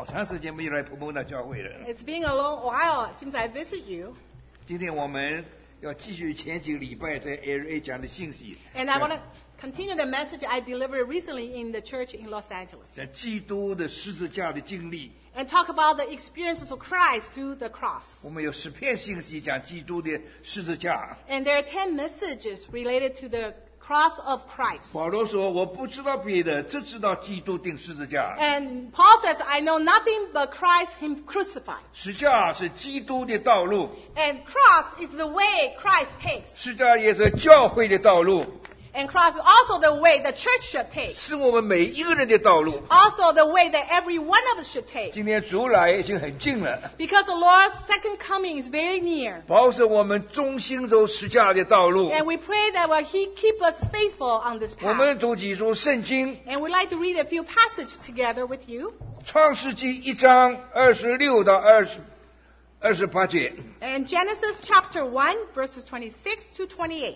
好长时间没有来澎湖大教会了。 It's been a long while since I visit you. 今天我们要继续前几个礼拜在 LA 讲的信息， And I want to continue the message I delivered recently in the church in Los Angeles. 讲基督的十字架的经历。 And talk about the experiences of Christ through the cross. 我们有10篇信息讲基督的十字架。 And there are 10 messages related to the cross of Christ. 保罗说：“我不知道别的，只知道基督钉十字架。 And Paul says, I know nothing but Christ him crucified. 十字架是基督的道路， And cross is the way Christ takes. 十字架也是教会的道路， And cross is also the way the church should take. 是我们每一个人的道路。 Also the way that every one of us should take. 今天主来已经很近了， Because the Lord's second coming is very near. 保守我们忠心走十字架的道路。 And we pray that He keep us faithful on this 我 path. 们读几书圣经， And we'd like to read a few passages together with you. 创世纪1章26到28节。 And Genesis chapter 1, verses 26 to 28.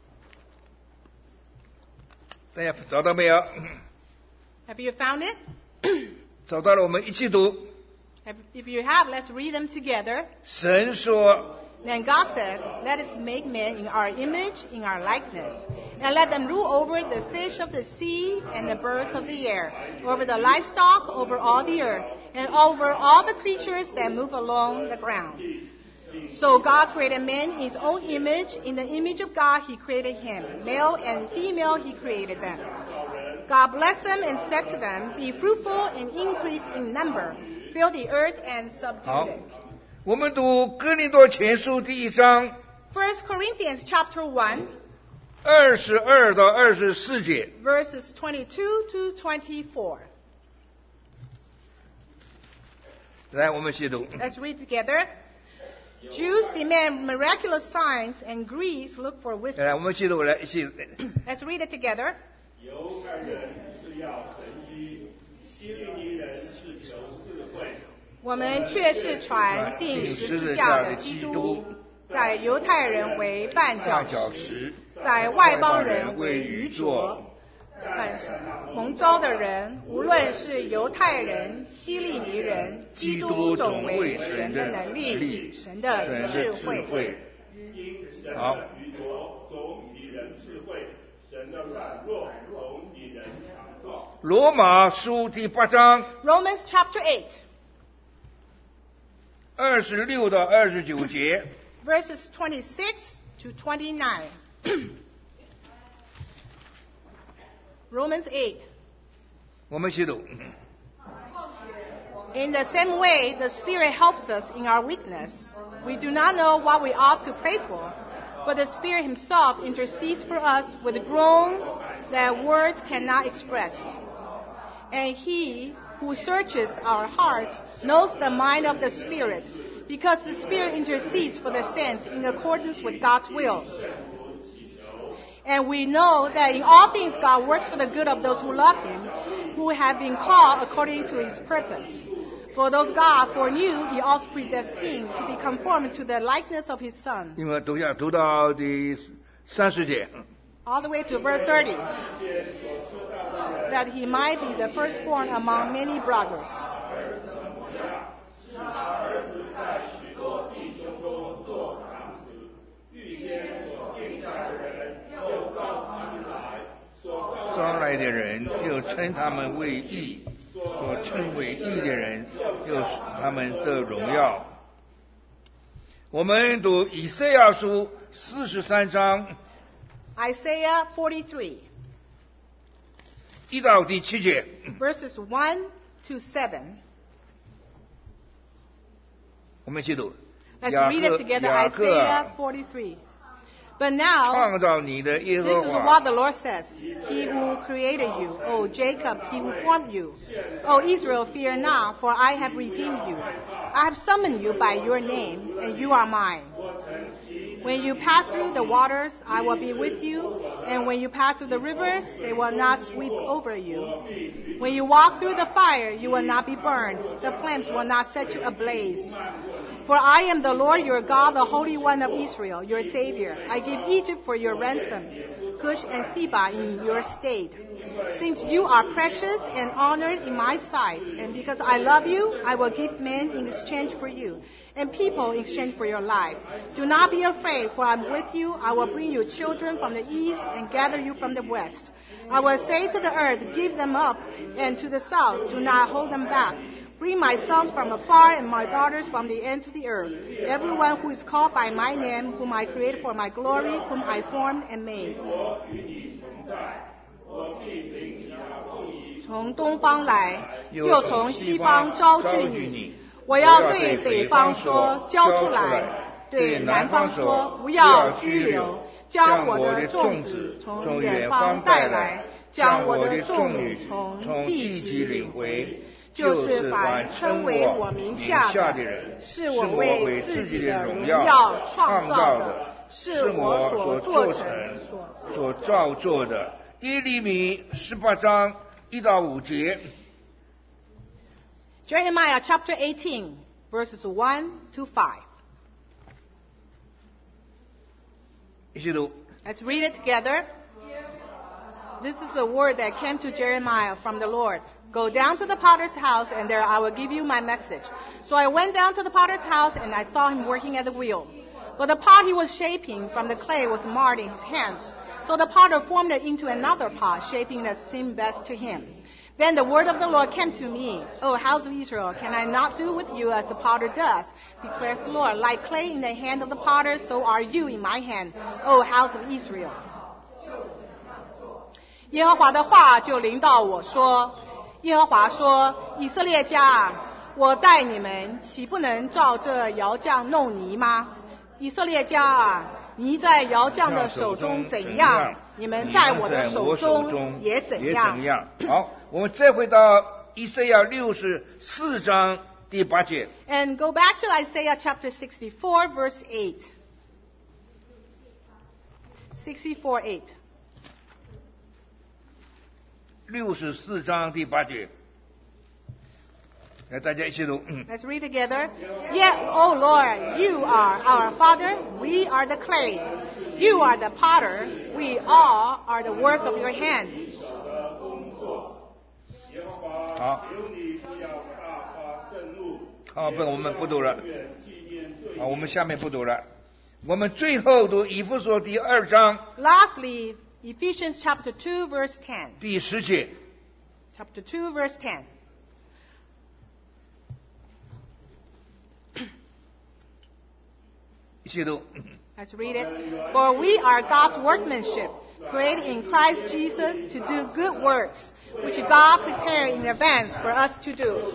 大家找到没有？ Have you found it? 找到了，我们一起读。 If you have, let's read them together. 神说 Then God said, Let us make man in our image, in our likeness, and let them rule over the fish of the sea and the birds of the air, over the livestock, over all the earth, and over all the creatures that move along the ground. So God created man in his own image. In the image of God, he created him. Male and female, he created them. God blessed them and said to them, Be fruitful and increase in number. Fill the earth and subdue 好 it. 我们读哥林多前书第1章 1 Corinthians chapter 1, 22到24节。 verses 22 to 24. 来，我们一起读。 Let's read together. Jews demand miraculous signs, and Greeks look for wisdom. 来，我们一起读，来一起。 Let's read it together. 犹太人是要神机，希利尼人是求智慧。 我们却是传定十字架的基督，在犹太人为绊脚石，在外邦人为愚拙。但是蒙召的人，无论是犹太人、希利尼人，基督总为神的能力、神的智慧。 因神好的愚拙总比人智慧，神的软弱总比人强壮。 罗马书第8章 Romans chapter 8, 26到29节。 verses 26 to 29. Romans 8. 我们一起读。 In the same way, the Spirit helps us in our weakness. We do not know what we ought to pray for, but the Spirit Himself intercedes for us with groans that words cannot express. And He who searches our hearts knows the mind of the Spirit, because the Spirit intercedes for the saints in accordance with God's will. And we know that in all things God works for the good of those who love Him, who have been called according to His purpose. For those God foreknew, He also predestined to be conformed to the likeness of His Son. 因为读到第30节。 All the way to verse 30. That He might be the firstborn among many brothers. 是他儿子在许多弟兄中做长子，预先所定下的人，又召他们来，所招来的人又称他们为义，所称为义的人又使他们得荣耀。我们读以赛亚书43章 Isaiah 43, 1到第7节。 verses 1 to 7. 我们一起读。 Let's read it together. 雅各 Isaiah 43. But now, 创造你的耶 this 和 is 华 what the Lord says. He who created you, O Jacob, He who formed you. O Israel, fear not, for I have redeemed you. I have summoned you by your name, and you are mine. When you pass through the waters, I will be with you. And when you pass through the rivers, they will not sweep over you. When you walk through the fire, you will not be burned. The flames will not set you ablaze. For I am the Lord your God, the Holy One of Israel, your Savior. I give Egypt for your ransom, Cush and Seba in your stead. since you are precious and honored in my sight. And because I love you, I will give men in exchange for you, and people in exchange for your life. Do not be afraid, for I am with you. I will bring you children from the east and gather you from the west. I will say to the earth, give them up, and to the south, do not hold them back. Bring my sons from afar and my daughters from the ends of the earth. Everyone who is called by my name, whom I created for my glory, whom I formed and made. 从东方来，又从西方招聚你。我要对北方说，交出来；对南方说，不要拘留。将我的众子从远方带来，将我的众女从地极领回。就是凡称为我名下的人，是我为自己的荣耀创造的，是我所做成、 所造作的。耶利米18章1到5节。 Jeremiah chapter 18, verses 1 to 5. 一起读。 Let's read it together. This is the word that came to Jeremiah from the Lord. Go down to the potter's house, and there I will give you my message. So I went down to the potter's house, and I saw him working at the wheel. But the pot he was shaping from the clay was marred in his hands. So the potter formed it into another pot, shaping it as seemed best to him. Then the word of the Lord came to me. O house of Israel, can I not do with you as the potter does? Declares the Lord. Like clay in the hand of the potter, so are you in my hand, O house of Israel. 耶和华的话就临到我说，耶和华说：以色列家啊，我待你们，岂不能照这窑匠弄泥吗？以色列家啊，泥在窑匠的手中怎样，你们在我的手中也怎样。 好，我们再回到以赛亚64章第8节。 And go back to Isaiah chapter 64, verse 8. 64:8. 64章第8节。来，大家一起读。 Let's read together. Yet, O Lord, you are our Father, we are the clay. You are the potter, we all are the work of your hand. 好，好，不，我们不读了。好，我们下面不读了。我们最后读以弗所第2章。 Lastly, Ephesians chapter 2, verse 10. 第10节。 Chapter 2, verse 10. 一起读。 Let's read it. For we are God's workmanship, created in Christ Jesus to do good works, which God prepared in advance for us to do.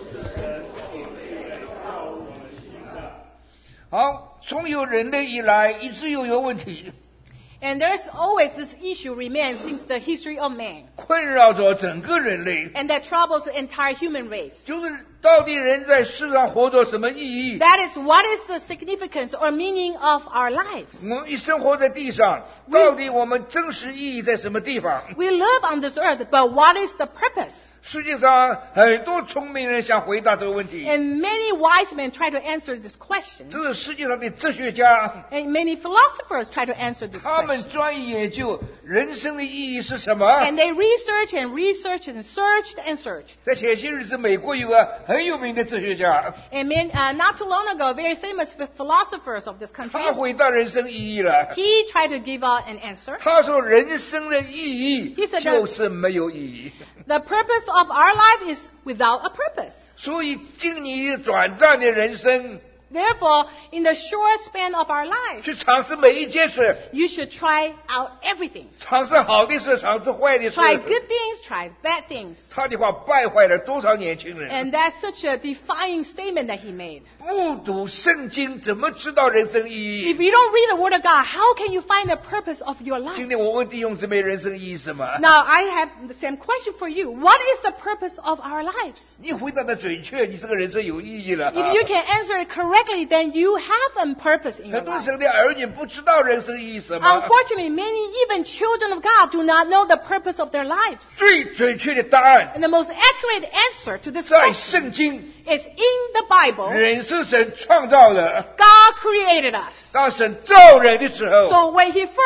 好，从有人类以来，一直有问题。 And there's always this issue remains since the history of man. 困扰着整个人类。 And that troubles the entire human race. 就是到底人在世上活着什么意义？ That is what is the significance or meaning of our lives. 我们一生活在地上，到底我们真实意义在什么地方？ We live on this earth, but what is the purpose? 世界上很多聪明人想回答这个问题。 And many wise men try to answer this question. 这是世界上的哲学家。 And many philosophers try to answer this 他 question. 们专业研究人生的意义是什么。 And they research and researched and searched and searched. 在前些日子，美国有个很有名的哲学家。 And not too long ago, very famous philosophers of this country, 他回答人生意义了。 he tried to give out an answer. 他说，人生的意义 He said that 就是没有意义。 The purpose of our life is without a purpose. 所以，经你短暂的人生， Therefore, in the short span of our life, 去尝试每一件事， you should try out everything. 尝试好的事，尝试坏的事。 Try good things, try bad things. 他的话败坏了多少年轻人？ And that's such a defining statement that he made. 不读圣经，怎么知道人生意 If 义？ you don't read the Word of God, how can you find the purpose of your life? 今天我问弟兄姊妹，人生意义是什么？ Now, I have the same question for you. What is the purpose of our lives? 你回答的准确，你这个人生有意义了。 If you can answer it correctly, then you have a purpose in your 很多 life. 神的儿女不知道人生意义是什么。 Unfortunately, many even children of God do not know the purpose of their lives. 最准确的答案 And the most accurate answer to this 在 question 圣经， is in the Bible. 人是神创造的。 God created us. 当神造人的时候， So when He first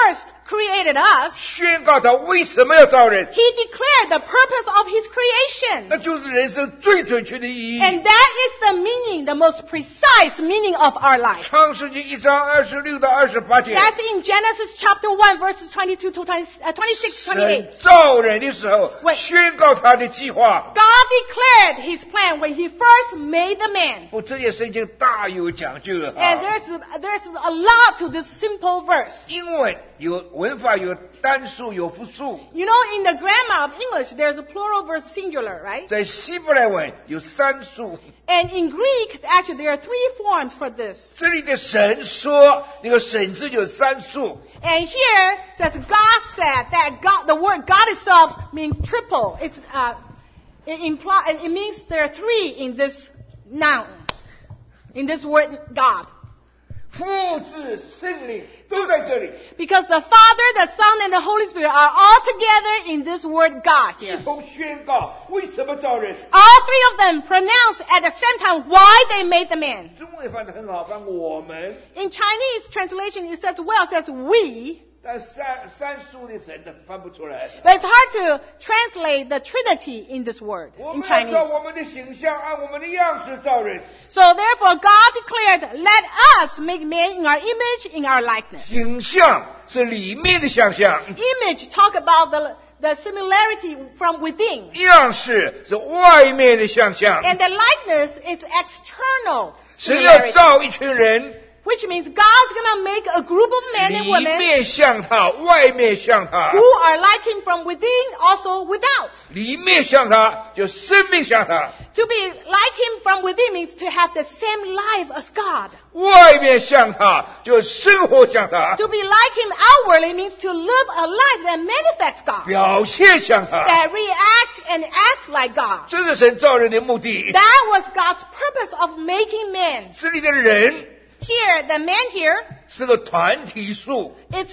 created us, 宣告他为什么要造人， He declared the purpose of His creation. 那就是人生最准确的意义。 And that is the meaning, the most precise meaning of our life. 创世纪1章26到28节， That's in Genesis chapter 1, verses 22 to 26, 28. 神造人的时候， Wait. 宣告他的计划。 God declared His plan when He first made the man. 不，这些圣经大有讲究的 And 啊。 there's a lot to this simple verse. 英文有文法，有单数，有复数。 You know, in the grammar of English, there's a plural versus singular, right? 在希伯来文有三数。 And in Greek, actually, there are 3 forms for this. 这里的神说，那个神字有三数。 And here says God said that the word God itself means triple. It means there are 3 in this noun, in this word God. 父子圣灵都在这里， Because the Father, the Son, and the Holy Spirit are all together in this word God 一 here. 同宣告为什么造人。 All 3 of them pronounce at the same time why they made the man. 中文翻得很好，翻我们， In Chinese translation, it says well, it says we. 但三数的神翻不出来。 But it's hard to translate the Trinity in this word 我 in 们要照 Chinese. 我们的形象，按我们的样式造人。 So therefore, God declared, let us make man in our image, in our likeness. 形象是里面的想象， Image talk about the similarity from within. 样式是外面的想象。 And the likeness is external 神要 similarity. 造一群人， Which means God's going to make a group of men and 里 women 面像他，外面像他。 who are like him from within, also without. 里面像他，就生命像他； To be like him from within means to have the same life as God. 外面像他，就生活像他； To be like him outwardly means to live a life that manifests God. 表现像他。 That reacts and acts like God. 这是神造人的目的。 That was God's purpose of making man. 这里的人 Here, the man here, 是个团体数， it's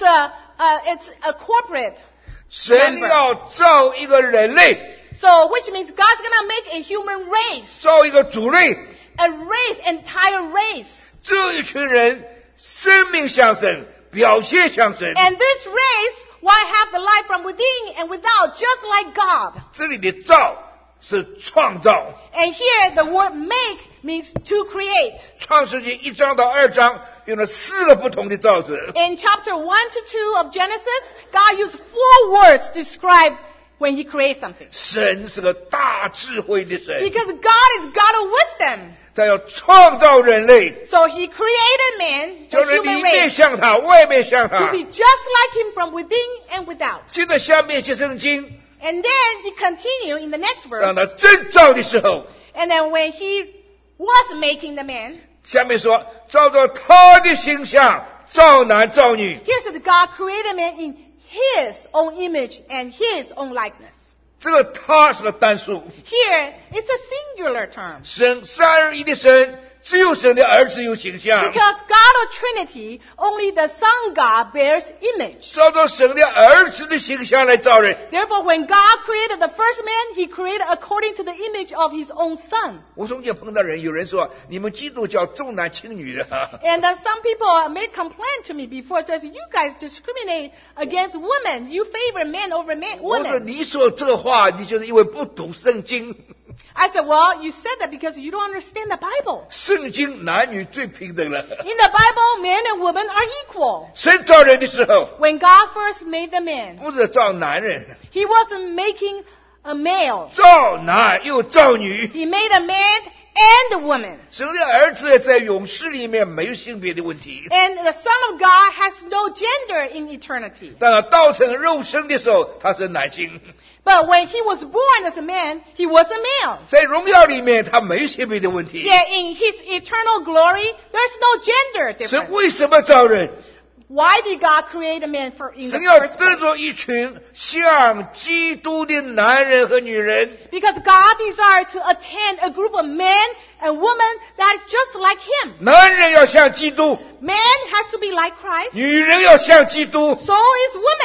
a corporate. 神要造一个人类， So, which means God's going to make a human race. 造一个族类。 A race, entire race. 这一群人生命像神，表现像神。 And this race, why have the life from within and without, just like God. 这里的造是创造。 And here, the word make means to create. 创世纪1章到2章用了4个不同的造字。 In chapter 1 to 2 of Genesis, God used 4 words to describe when He creates something. 神是个大智慧的神， Because God is God of wisdom. 他要创造人类， So He created man, 叫 the 人 human 里面 race, 像他，外面像 to 他。 be just like Him from within and without. 接着下面节圣经， And then He continued in the next 当 verse. 他真造的时候， And then when He was making the man, 下面说照着他的形象造男造女。 here says God created man in His own image and His own likeness. 这个他是个单数， Here, it's a singular term. 神三而一的神，只有神的儿子有形象。 Because God of Trinity, only the Son God bears image. 照着神的儿子的形象来造人。 Therefore, when God created the first man, He created according to the image of His own Son. 我中间碰到人，有人说你们基督教重男轻女的。 And some people made complaint to me before, says, you guys discriminate against women. You favor men over 我说 women. 你说这话，你就是因为不懂圣经。 I said, well, you said that because you don't understand the Bible. 圣经男女最平等了。 In the Bible, men and women are equal. 神造人的时候， When God first made the man, 不是造男人， He wasn't making a male. 造男又造女。 He made a man and a woman. 神的儿子在永世里面没有性别的问题， And the Son of God has no gender in eternity. 当他道成肉身的时候，他是男性。 But when He was born as a man, He was a male. 在荣耀里面，他没有性别的问题。 Yet in His eternal glory, there's no gender 神 difference. 为什么造人？ Why did God create a man in the 神要 first 制 place? 作一群像基督的男人和女人。 Because God desired to attend a group of men and women that is just like Him. 男人要像基督， Man has to be like Christ. 女人要像基督。 So is woman.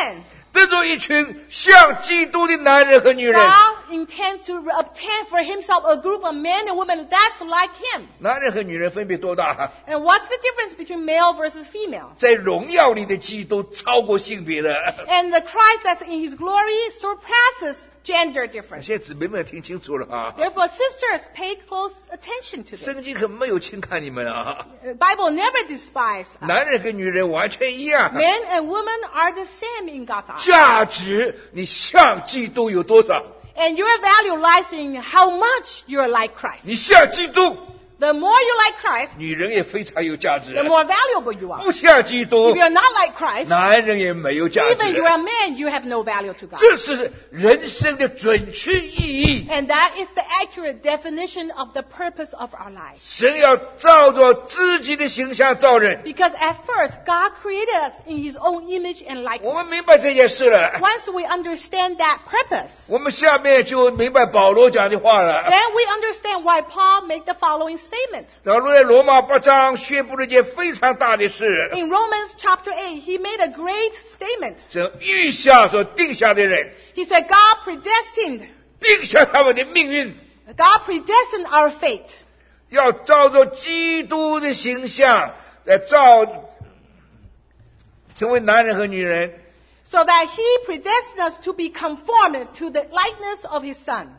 得着一群像基督的男人和女人。 God intends to obtain for himself a group of men and women that's like him. 男人和女人分别多大？ And what's the difference between male versus female? 在荣耀里的基督超过性别的。 And the Christ that's in his glory surpasses gender difference. 现在姊妹们听清楚了啊！ Therefore, sisters, pay close attention to 圣 this. 经可没有轻看你们啊！ The Bible never despises us. 男人跟女人完全一样， Men and women are the same in God's eyes. 价值你像基督有多少？ And your value lies in how much you're like Christ. 你像基督， The more you like Christ, 女人也非常有价值； the more valuable you are. 不像基督 If，you're not like Christ, 男人也没有价 even you are 值。 a man, you have no value to God. 这是人生的准确意义。 And that is the accurate definition of the purpose of our lives. 神要照着自己的形象造人， Because at first, God created us in His own image and 我 likeness. 们明白这件事了。 Once we understand that purpose, 我们下面就明白保罗讲的话了。 then we understand why Paul made the following statement. 保罗在罗马8章宣布了一件非常大的事： In Romans chapter 8, he made a great statement. 这预下所定下的人， He said, God predestined. 定下他们的命运， God predestined our fate. 要照着基督的形象来造，成为男人和女人。 So that He predestined us to be conformed to the likeness of His Son.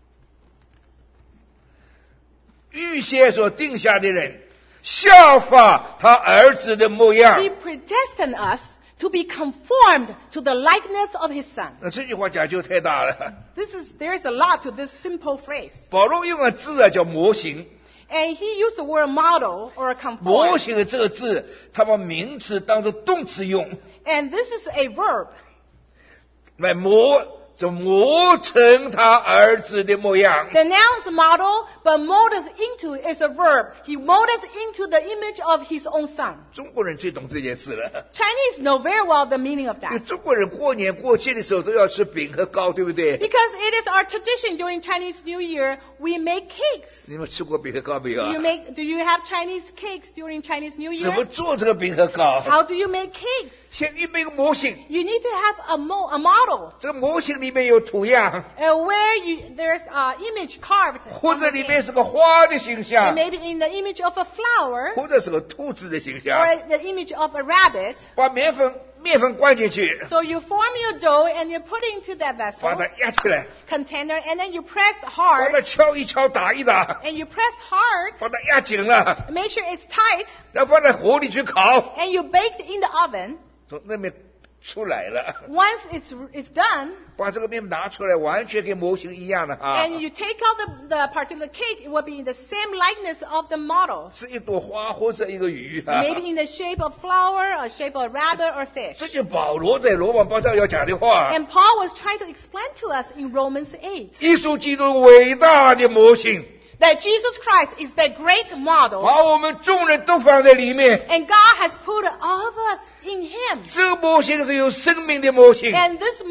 预先所定下的人，效法他儿子的模样 He。predestined us to be conformed to the likeness of His Son. 那这句话讲究太大了。 There is a lot to this simple phrase. 保罗用的字啊叫模型， And he used the word model or 模 conform. 型的这个字，他把名词当作动词用， And this is a verb. 来磨成他儿子的模样。 The noun is model, but mold us into is a verb. He molded us into the image of His own Son. 中国人最懂这件事了。 Chinese know very well the meaning of 因为 that. 中国人过年过节的时候都要吃饼和糕，对不对？ Because it is our tradition during Chinese New Year, we make cakes. 你们吃过饼和糕没有啊？ Do you have Chinese cakes during Chinese New 怎么 Year? 做这个饼和糕？ How do you make cakes? 先预备一个模型， You need to have a model. 这个模型里面有图样， Where there's an image carved. 或 on 者 the 里 cake. 面是个花的形 And 象， maybe in the image of a flower 或者是个兔子的形 or 象， the image of a rabbit. 把面粉灌进去， So you form your dough and you put it into that 把 vessel 它压起来， container and then you press 把 hard 它敲一敲，打一打， and you press hard 把它压紧了， make sure it's tight 然后放在火里去烤， and you bake it in the oven. 从那边出来了， Once it's done 把这个面拿出来，完全跟模型一样的啊， and you take out the particular cake, it will be in the same likeness of the model. 是一朵花或者一个鱼啊。 Maybe in the shape of flower or shape of rabbit or fish. 这就保罗在罗马8章要讲的话。 And Paul was trying to explain to us in Romans 8 耶稣基督伟大的模型， that Jesus Christ is the great model 把我们众人都放在里面。 and God has put all of us in Him. 这个模型是有生命的模型， And this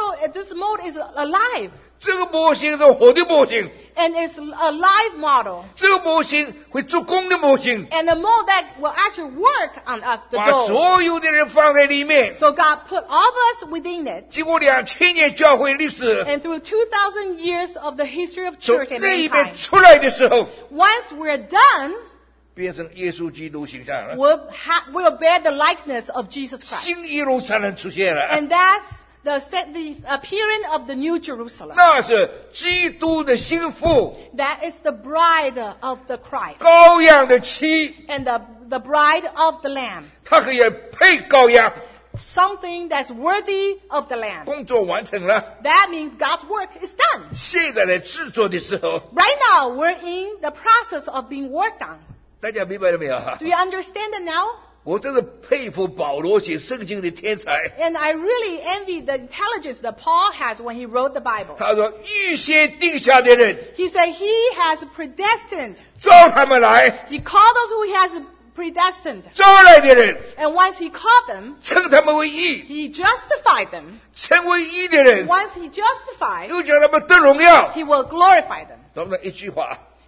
mold is alive 这个模型是活的模型， and it's a live model 这个模型会做工的模型， and a mold that will actually work on us, the 把 dough. 所有的人放在里面。 So God put all of us within it. 经过2000年教会历史， And through 2,000 years of the history of 从 church and 那一 mankind, 边出来的时候， once we're done, 变成耶稣基督形象了， we'll bear the likeness of Jesus Christ. 新耶路撒冷出现了， And that's the appearing of the New Jerusalem. 那是基督的心腹， That is the bride of the Christ 羔羊的妻， and the bride of the Lamb. 他可以配羔羊。 Something that's worthy of the Lamb. 工作完成了， That means God's work is done. 现在来制作的时候， Right now, we're in the process of being worked on. 大家明白了没有？ Do you understand it now? 我真是佩服保罗写圣经的天才。 And I really envy the intelligence that Paul has when he wrote the Bible. 他说：“预先定下的人， He said he has predestined. 招他们来； He called those who he has predestined. 招来的人， And once he called them, 称他们为义； he justified them. 称为义的人， Once he justified, 又叫他们得荣耀。 he will glorify them. 懂了一句话， It's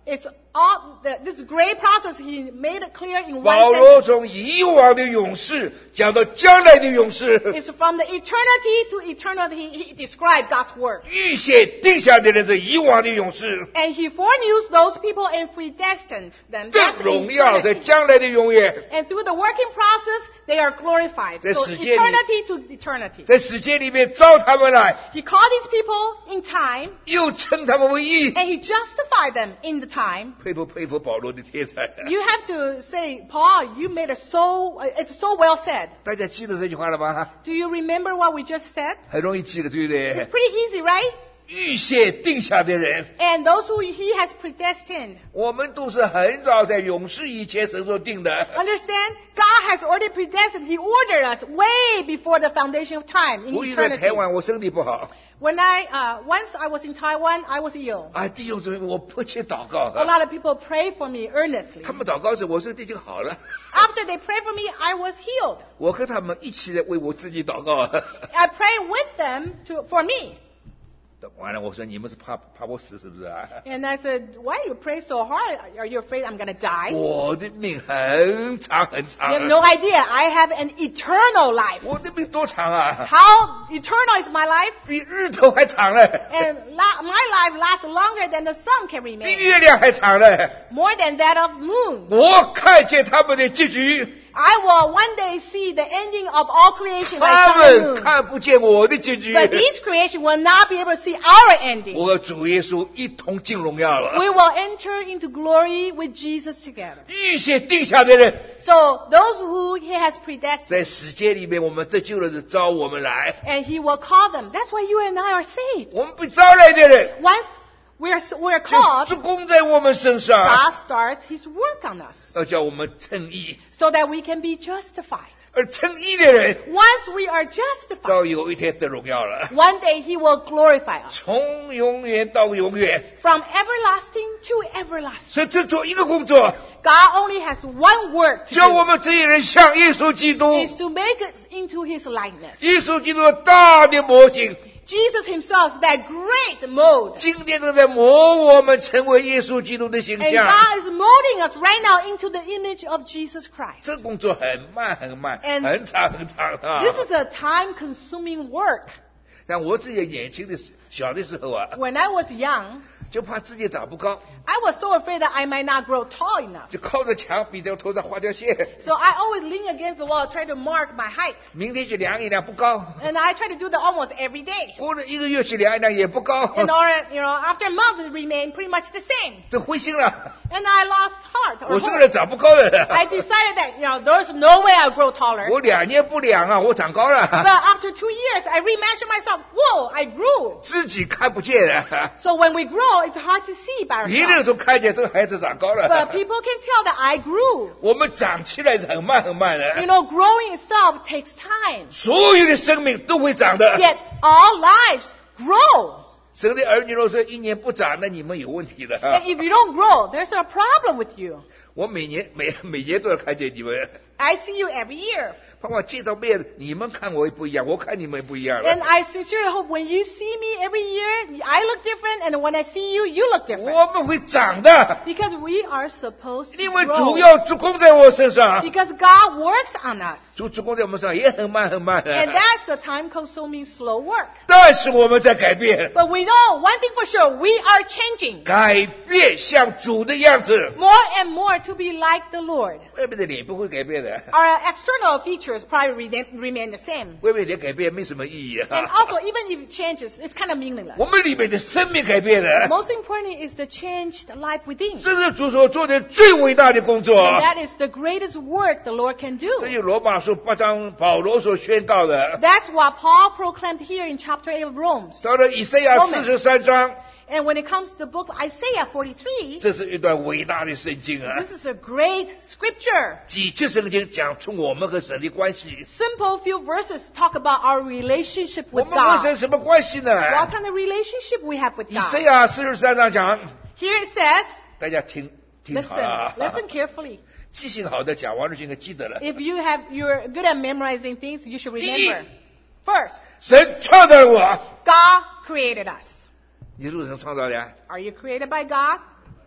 this great process, he made it clear in 保 one 罗 sentence. 从以往的勇士讲到将来的勇士， It's from the eternity to eternity, he described God's word. 预先定下的人是以往的勇士， And he foreknew those people and predestined them. 这 That's 荣耀在 eternity. 将来的永远， And through the working process, they are glorified. 在 So 世界里- eternity to eternity. 在世界里面招他们来， He called these people in time, 又称他们为义。 and he justified them in the time. 佩服佩服保罗的天才！ You have to say, Paul, you made it it's so well said. 大家记得这句话了吗？ Do you remember what we just said? 很容易记得，对不 It's 对？ pretty easy, right? 预先定下的人， And those who he has predestined. 我们都是很早在永世以前神所定的。 Understand? God has already predestined. He ordered us way before the foundation of time in 我一在 eternity. 台湾，我身体不好， When once I was in Taiwan, I was ill. 啊，弟兄姊妹，我迫切祷告， A lot of people prayed for me earnestly. 他们祷告时，我身体就好了。 After they prayed for me, I was healed. 我和他们一起来为我自己祷告。 I prayed with them for me. 完了，我说你们是怕我死是不是啊？ And I said, why you pray so hard? Are you afraid I'm going to die? 我的命很长很 You 长 have，no idea. I have an eternal life. 我的命多长啊？ How eternal is my life? 比日头还长了， And my life lasts longer than the sun can 比 remain. 月亮还长了。 More than that of moon. 我看见他们的结局， I will one day see the ending of all creation 他 like sun and 们 moon. 看不见我的结局。 But these creation will not be able to see our ending. 我和主耶稣一同进荣耀了。 We will enter into glory with Jesus together. 预先定下的人， So those who he has predestined, 在世界里面，我们得救了是招我们来； and he will call them. That's why you and I are saved. 我们被招来的人， Once we're 就 called, 做工在我们身上， God starts his work on us 要叫我们称义。 so that we can be justified. 而称义的人， Once we are justified, 到有一天得荣耀了， one day he will glorify us 从永远到永远。 from everlasting to everlasting. 所以只做一个工作， God only has one work to 叫我 do, 们这些人像耶稣基督， is to make us into his likeness. 耶稣基督的大的模型。 Jesus himself is that great mold. 今天正在磨我们成为耶稣基督的形 And 象。 God is molding us right now into the image of Jesus Christ. 这工作很慢很慢， And 很长很长啊。 This is a time-consuming work. 但我自己年轻的小的时候啊， When I was young, 就怕自己长不高， I was so afraid that I might not grow tall enough. 就靠着墙壁在我头上画条线， So I always lean against the wall, try to mark my height. 明天去量一量不高， And I try to do that almost every day. 过了一个月去量一量也不高， In order, after a month, it remained pretty much the same. 这灰心了。 And I lost heart or 我是个 hope. 人长不高的 I 人， decided that, there's no way I'll grow taller. 我2年不量啊，我长高 But 了， after 2 years, I remeasured myself. Whoa, I grew. 自己看不见的， So when we grow, it's hard to see by 别 ourselves. 人都看见这个孩子长高 But 了， people can tell that I grew. 我们长起来是很慢很慢的。 Growing itself takes time. 所有的生命都会长的。 Yet all lives grow. 神的儿女若是1年不长，那你们有问题的 And if you don't grow, there's a problem with you. 我每年都要看见你们， I see you every year. 盼望见到面，你们看我也不一样，我看你们也不一样 And 了。 I sincerely hope when you see me every year, I look different, and when I see you, you look different. 我们会长的， Because we are supposed 因 to 为主 grow. 要做工在我身上， Because God works on us. 主做工在我们身上也很慢很慢 And 的， that's a time-consuming, slow work. 但是我们在改变， But we know one thing for sure, we are changing 改变像主的样子。 more and more to be like the Lord. 外面的脸不会改变的， Our external features probably remain the same. 外面脸改变没什么意义 And also, even if it changes, it's kind of meaningless. 我们里面的生命改变了， Most importantly is the changed life within. 这是主所做的最伟大的工作。 And that is the greatest work the Lord can 这 do. 有罗马书8章保罗所宣告的。 That's what Paul proclaimed here in chapter 8 of Romans. 到了以赛亚43章， And when it comes to the book of Isaiah 43, 这是一段伟大的圣经啊！ this is a great scripture. 几节圣经讲出我们和神的关系。 Simple few verses talk about our relationship 我 with 们和神 God. 什么关系呢？ What kind of relationship we have with 以赛 God? 亚43章讲， Here it says, 大家听好了 listen carefully. 记性好的讲完了就应该记得了。 If you're good at memorizing things, you should remember. First, 神创造了我， God created us. 你是不是神创造的？ Are you created by God?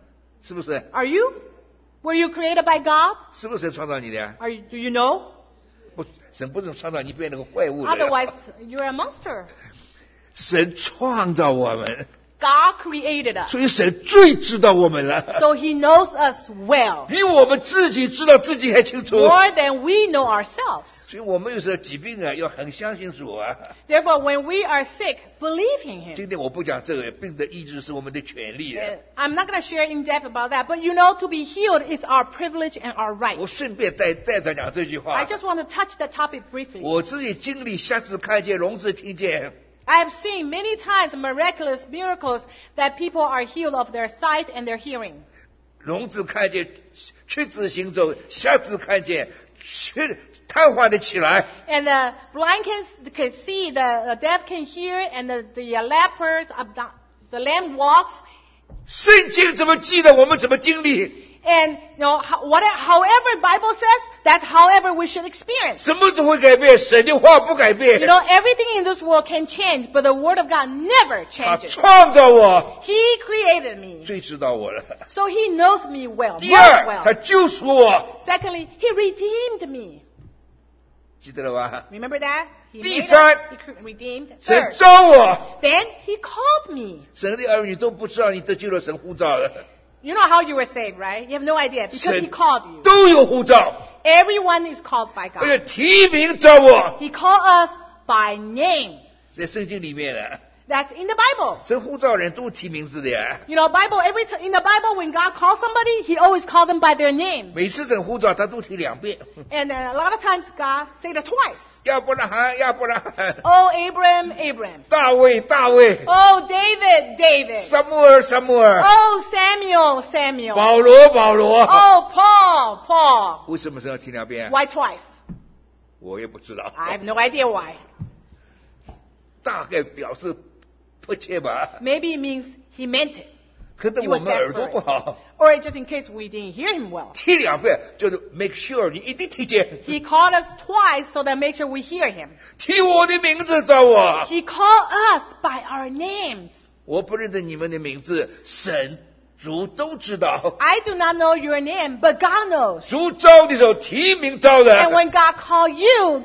是不是？ Are you? Were you created by God? 是不是神创造你的呀？ Do you know? 不，神不是创造你变成个坏物的。 Otherwise, you're a monster. 神创造我们， God created us. 所以神最知道我们了， So He knows us well. 比我们自己知道自己还清楚。 More than we know ourselves. 所以我们有时候疾病啊，要很相信主啊。 Therefore, when we are sick, believe in Him. 今天我不讲这个，病的医治是我们的权利啊。 I'm not going to share in depth about that, but you know, to be healed is our privilege and our right. 我顺便再讲这句 I 话。 just want to touch that topic briefly. 我自己经历瞎子看见，聋子听见。 I have seen many times miraculous miracles that people are healed of their sight and their hearing. 聋子看见，瘸子行走，瞎子看见，瘫痪的起来。 And the blind can see, the deaf can hear, and the lepers, the lame walks. 圣经怎么记的，我们怎么经历。 And you know, however Bible says, that's however we should experience. 什么都会改变，神的话不改变。 You know, everything in this world can change, but the Word of God never 他 changes. 创造我， He created me, 最知道我了。 so He knows me well, 第 most 二，他 well. 救赎我， Secondly, He redeemed me. 记得了吧？ Remember that? He 第 made 三， us, He redeemed. 神 Third, 招我， then He called me. 神的儿女都不知道你得救了，神呼召了， You know how you were saved, right? You have no idea because 神 He called you. 都有呼召， Everyone is called by 而且 God. 提名招我， He called us by name. 在圣经里面呢， That's in the Bible. 神呼召人都提名字的呀。 You know, in the Bible, when God calls somebody, He always calls them by their name. 每次神呼召，他都提2遍。 And a lot of times God said it twice. 亚伯拉罕，亚伯拉罕， Oh, Abram, Abram. 大卫，大卫， Oh, David, David. 撒母耳，撒母耳， Oh, Samuel, Samuel. 保罗，保罗。 Oh, Paul, Paul. 为什么神要提2遍？ Why twice? 我也不知道， I have no idea why. 大概表示迫切吧。 Maybe it means He meant it. 可能我们耳朵不好， Or just in case we didn't hear Him well. 提2遍就是 make sure 你一定听见。 He called us twice so that make sure we hear Him. 提我的名字找我， He called us by our names. 我不认得你们的名字，神主都知道。 I do not know your name, but God knows. 主招的时候提名招 And 的。 when God called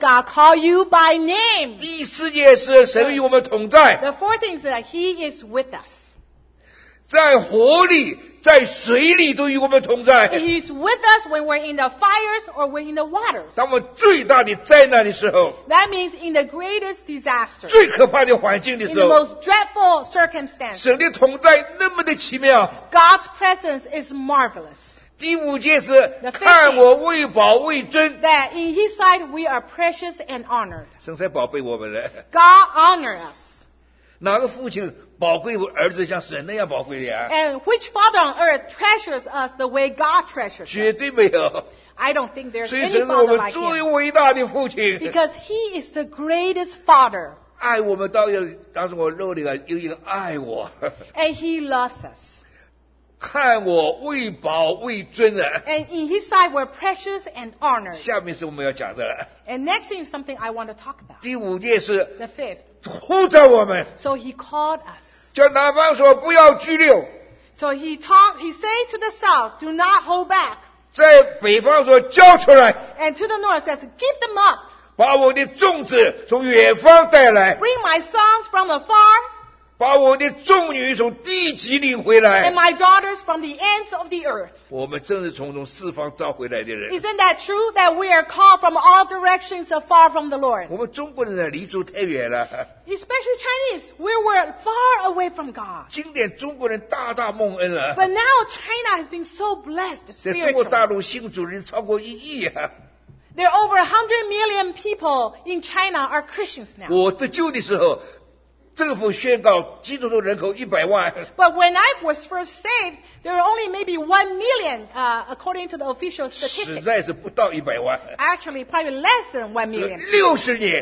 you by name. 第4件事，神与我们同在， The fourth thing is that He is with us. 在火里，在水里都与我们同在。 He's with us when we're in the fires or we're in the waters. 当我们最大的灾难的时候， That means in the greatest disaster, 最可怕的环境的 in 时 the 候， most dreadful circumstance, 神的同在那么的奇妙。 God's presence is marvelous. 第5件事 The，fifth 看我为宝为尊， That in His sight we are precious and honored. 神才宝贝我们了。 God honor us. 哪个父亲宝贵我儿子像神那样宝贵的呀？ And which father on earth treasures us the way God treasures 绝 us? 对没有。 I don't think there's 所以 any 神是我 father 们 like 最 Him. 伟大的父亲， Because He is the greatest father. 爱我们到要当时我肉里啊有一个爱我， And He loves us. 看我为宝为尊的。 And in His sight we're precious and honored. 下面是我们要讲的了。 And next thing is something I want to talk about. 第5件事， The fifth. 呼召我们， So He called us. 叫南方说不要拘留， So He said to the south, do not hold back. 在北方说交出来， And to the north says, give them up. 把我的种子从远方带来， Bring my sons from afar 把我的众女从地极领回 and 来。 my daughters from the ends of the earth. 我们正是从四方召回来的人。 Isn't that true that we are called from all directions afar from the Lord? 我们中国人呢，离主太远了。 Especially Chinese, we were far away from God. 今天中国人大大蒙恩了， But now China has been so blessed 在中国大 spiritually. 陆信主人超过1亿啊！ There are over 100 million people in China are Christians now. 我得救的时候，政府宣告基督徒人口100万， But when I was first saved, there were only maybe 1 million, according to the official 实 statistics. 在是不到100万。 Actually, probably less than 1 million. 60年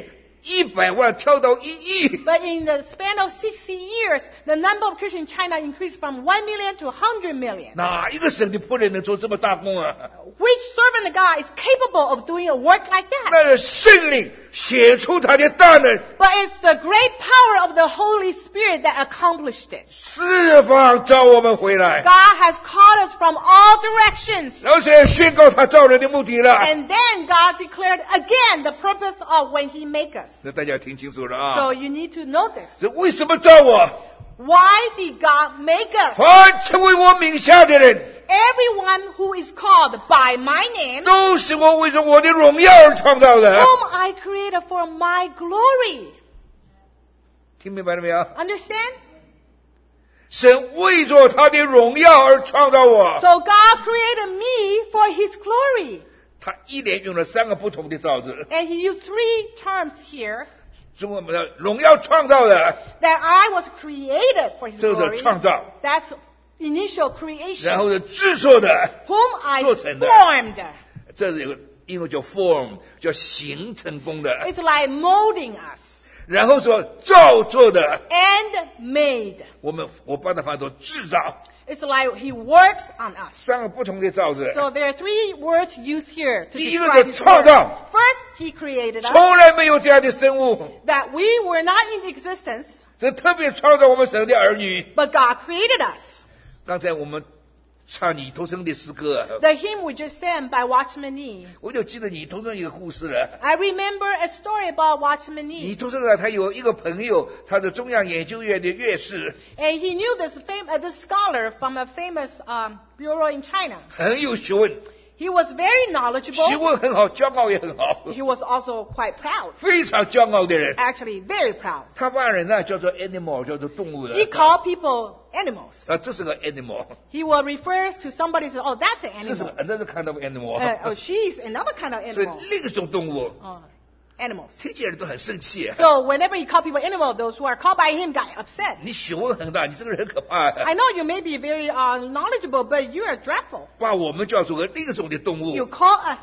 100万跳到1亿。 But in the span of 60 years, the number of Christians in China increased from 1 million to 100 million. 哪一个神的仆人能做这么大功啊？ Which servant of God is capable of doing a work like that? 那是圣灵显出他的大能， But it's the great power of the Holy Spirit that accomplished it. 四方召我们回来， God has called us from all directions. 而且宣告他造人的目的了。 And then God declared again the purpose of when He make us. 这大家听清楚了啊！ So you need to know this. 这为什么造我？ Why did God make us? 凡成为我名下的人， Everyone who is called by my name, 都是我为着我的荣耀而创造的。 whom I created for my glory. 听明白了没有？ Understand? 神为着他的荣耀而创造我， So God created me for His glory. 他一连用了3个不同的造字， And He used 3 terms here. 中文的荣耀创造的， That I was created for His 这是 glory. 创造， That's initial 然 creation. 后是制作的， Whom I 做成的。 formed. 这是有个英文叫 form， 叫形成功的， It's like molding us 然后说造作的， and made. 我把它翻作制造 It's like He works on us. ，3个不同的造字， So there are 3 words used here to 第一个 describe 是 His 创 work. 造， First, He created us. 从来没有这样的生物， That we were not in existence, 这特别创造我们神的儿女。 but God created us. 刚才我们唱你头生的诗歌， The hymn we just sang by Watchman Nee. 我就记得你头生一个故事了。 I remember a story about Watchman 你 Nee. 头生了，他有一个朋友，他是中央研究院的院士， And he knew this scholar from a famous bureau in China. 很有学问， He was very 学 knowledgeable. 问很好，骄傲也很好， He was also quite proud. 非常骄傲的人。 Actually, very proud. 他把人呢叫做 animal， 叫做动物的。 He called people animals. 这是个 animal， He will refer to somebody and say, oh, that's an 这是 animal. 个 another kind of animal， Oh, she's another kind of 是 animal. 另一种动物。 Animals. 听见人都很生气。 So whenever he called people animal, those who are called by him got upset. 你学问很大，你这个人很可怕。 I know you may be very knowledgeable, but you are dreadful. 把我们叫做个另一种的动 You 物。 call us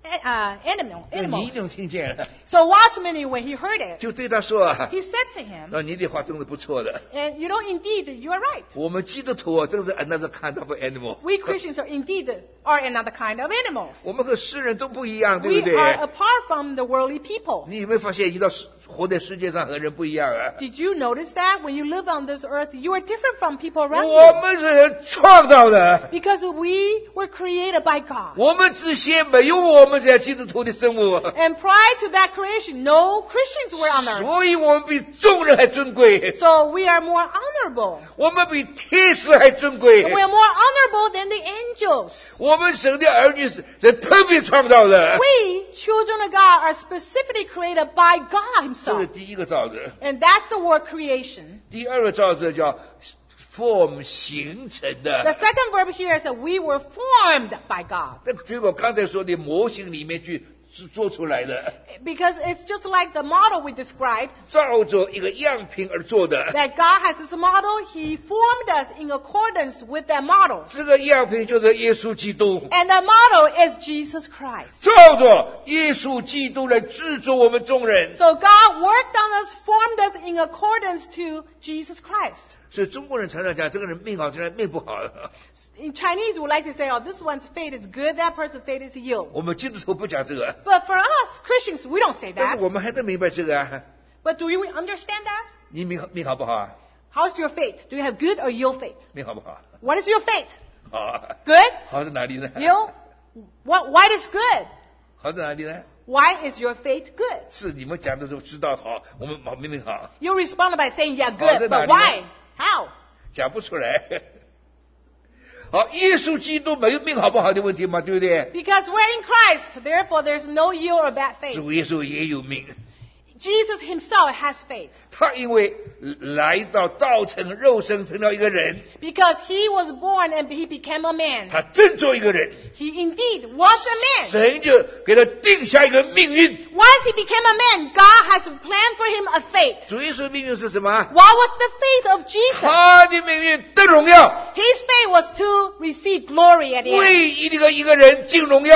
animals. 你一定听见了， So Watchman, when he heard it, 就对他说 he said to him, 你的话真是不错的。 and you know, indeed, you are right. 我们基督徒真是 another kind of animal。 We Christians are indeed are another kind of animals. 我们和世人都不一样，对 We 不对？ are apart from the worldly people. 你有没有发现，你到活在世界上和人不一样啊？ Did you notice that when you live on this earth, you are different from people around 我 you? 们是人创造的， Because we were created by God. 我们之前没有我们这样基督徒的生物， And prior to that creation, no Christians were on earth. 所以我们比众人还尊贵， So we are more honorable. 我们比天使还尊贵 We，are more honorable than the angels. 我们神的儿女是特别创造的。 We, children of God, are specifically created by God 这是 Himself. 第一个造字， And that's the word creation. 第二个造字叫 form 形成 The 的。 second verb here is that we were formed by God. 这只有我刚才说的模型里面去做出来的， Because it's just like the model we described, 照着一个样品而做的。 that God has this model, He formed us in accordance with that model. 这个样品就是耶稣基督， And the model is Jesus Christ. 照着耶稣基督来制作我们众人。 So God worked on us, formed us in accordance to Jesus Christ. 所以中国人常常讲，这个人命好，这个人命不好。 In Chinese, we like to say, oh, this one's fate is good, that person's fate is ill. 我们基督徒不讲这个， But for us, Christians, we don't say 但 that. 是我们还得明白这个啊。 But do you understand that? 你命好不好啊？ How's your fate? Do you have good or ill fate? 命好不好？ What is your fate? 好啊， Good? 好在哪里呢？ Ill? Why is good? 好在哪里呢？ Why is your fate good? 是你们讲的时候知道好，我们明明好， You respond by saying, yeah, Oh, good. that's not But why? How? 讲不出来。好，耶稣基督没有命好不好的问题嘛，对不对？ Because we're in Christ, therefore there's no ill or bad fate. 主耶稣也有命， Jesus himself has faith. 他因为来到道成肉身，成了一个人， Because he was born and he became a man. 他真做一个人， He indeed was a man. 神就给他定下一个命运。 Once he became a man, God has planned for him a fate. 主耶稣的命运是什么？ What was the fate of Jesus? 他的命运得荣耀， His fate was to receive glory at the end. 为一个人进荣耀。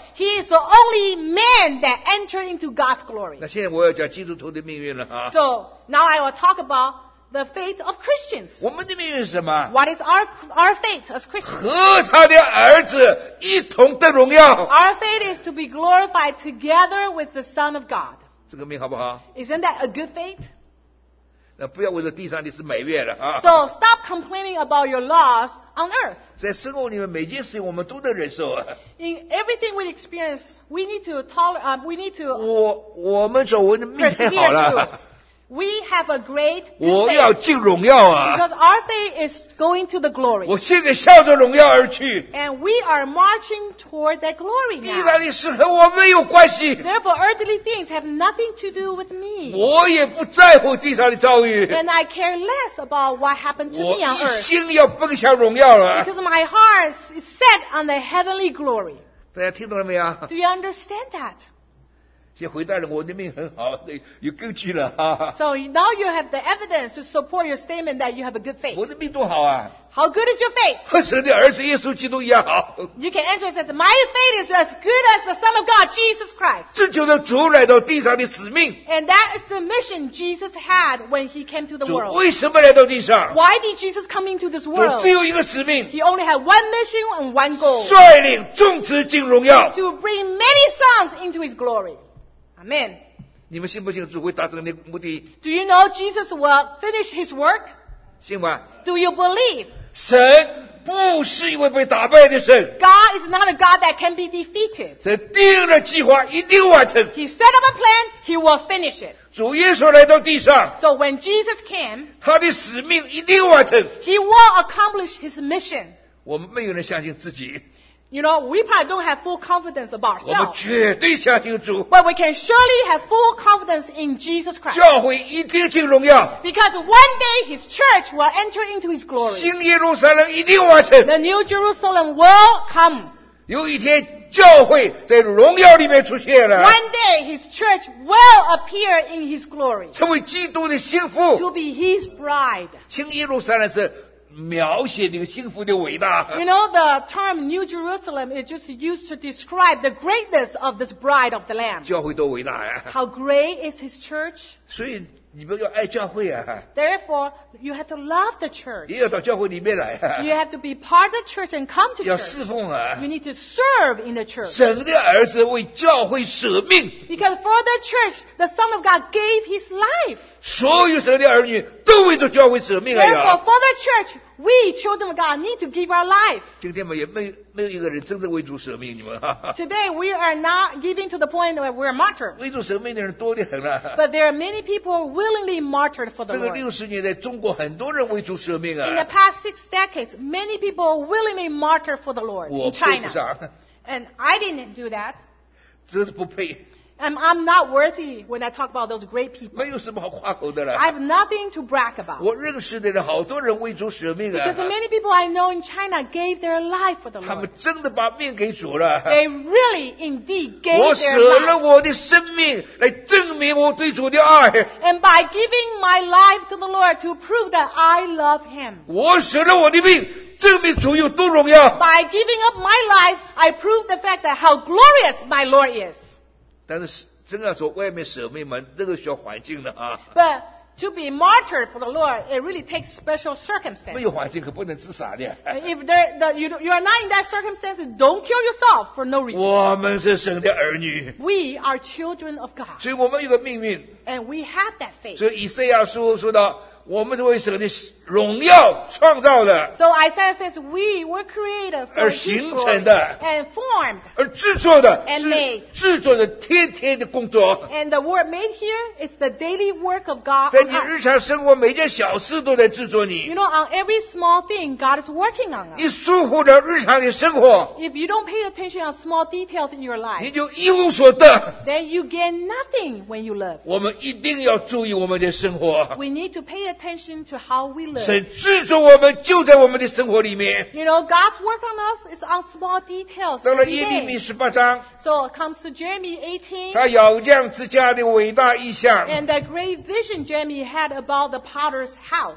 He is the only man that enter into God's glory. 那现在我要讲基督徒的命运了啊。 So now I will talk about the fate of Christians. 我们的命运是什么？ What is our fate as Christians? 和他的儿子一同得荣耀。 Our fate is to be glorified together with the Son of God. 这个命好不好？ Isn't that a good fate? 那不要为了地上的事埋怨了啊。 So stop complaining about your loss on earth. 在生活里面每件事情我们都能忍受啊。 In everything we experience, we need to 我们走我的命太好 persevere through. 了， We have a great good 我要 fate 进荣耀啊！ because our fate is going to the glory. 我现在向着荣耀而去。 And we are marching toward that glory 地 now. 上的事和我没有关系， Therefore, earthly things have nothing to do with me. 我也不在乎地上的遭遇， And I care less about what happened to 我 me on 一 earth. 心要奔向荣耀了。 Because my heart is set on the heavenly glory. 大家听懂了没有？ Do you understand that? 先回答了，我的命很好，有根据了哈。 So now you have the evidence to support your statement that you have a good faith. 我的命多好啊， How good is your faith? 和神的儿子耶稣基督一样好。 You can answer and say, my faith is as good as the Son of God, Jesus Christ. 这就是主来到地上的使命。 And that is the mission Jesus had when he came to the 主 world. 为什么来到地上？ Why did Jesus come into this 主 world? 只有一个使命， He only had one mission and one goal. 率领众子进荣耀。 To bring many sons into his glory. Amen. 你们信不信主会达成的目的？ Do you know Jesus will finish his work? 信吗？ Do you believe? 神不是一位被打败的神， God is not a God that can be defeated. 神定了计划一定完成。 He set up a plan, he will finish it. 主耶稣来到地上， So when Jesus came, 他的使命一定完成。 he will accomplish his mission. 我们没有人相信自己， You know, we probably don't have full confidence about 我们 ourselves. 绝对相信主。 But we can surely have full confidence in Jesus Christ. 教会一定进荣耀， Because one day his church will enter into his glory. 新耶路撒冷一定完成。 The New Jerusalem will come. 有一天，教会在荣耀里面出现了， One day his church will appear in his glory 成为基督的心腹。 to be his bride. 新耶路撒冷是描写那个幸福的伟大。 You know, the term New Jerusalem is just used to describe the greatness of this bride of the Lamb. 教会多伟大呀！ How great is his church? 所以你们要爱教会啊， Therefore, you have to love the church. 也要到教会里面来啊， You have to be part of the church and come to 要 church. 侍奉啊 You。need to serve in the church. 神的儿子为教会舍命， Because for the church, the Son of God gave his life. 所有神的儿女都为着教会舍命啊 Therefore, 呀！ for the church, we, children of God, need to give our life. 今天嘛，也没有一个人真正为主舍命，你们哈。 Today, we are not giving to the point where we're martyred. 为主舍命的人多得很了。 But there are many people willingly martyred for the 这个 Lord. 60年代，中国很多人为主舍命 In the 啊， past 6 decades, many people willingly martyred for the Lord 我 in 配不 China. 上， And I didn't do that. 真是不配， And I'm not worthy when I talk about those great people. 没有什么好夸口的 I 了。 have nothing to brag about. 我认识的人，好多人为主舍命 Because 啊， many people I know in China gave their life for the 他 Lord. 们真的把命给主了。 They really, indeed, gave 我 their 舍了 life. 我的生命来证明我对主的爱， And by giving my life to the Lord to prove that I love Him. 我舍了我的命，证明主有多荣耀。 By giving up my life, I prove the fact that how glorious my Lord is. 但是真要从外面舍命嘛，这个需要环境的啊， But to be martyred for the Lord, it really takes special 没 circumstances. 有环境可不能自杀的。 If you are not in that circumstance, don't kill yourself for no reason. 我们是神的儿女， We are children of God. 所以我们有个命运。 And we have that faith. 所以以赛亚书说到，我们是为神的荣耀创造的， So Isaiah says, we were created for 而 His 形 glory 成的， and formed. 而制作的 And 是 made 制作的天天的工作， And the word made here is the daily work of God 在 on 你日 us. 常生活每件小事都在制作 You 你， know, on every small thing, God is working on us. 你疏忽了日常的生活， If you don't pay attention on small details in your 你 life, 就一无所得。 then you gain nothing when you live. 我们一定要注意我们的生活， We need to pay attention to how we live. 神制作我们就在我们的生活里面。 You know, God's work on us is on small details 到了 every 耶利米 day. 18章， So it comes to Jeremiah 18, 他窑匠之家的伟大意象， and the great vision Jeremiah had about the potter's house.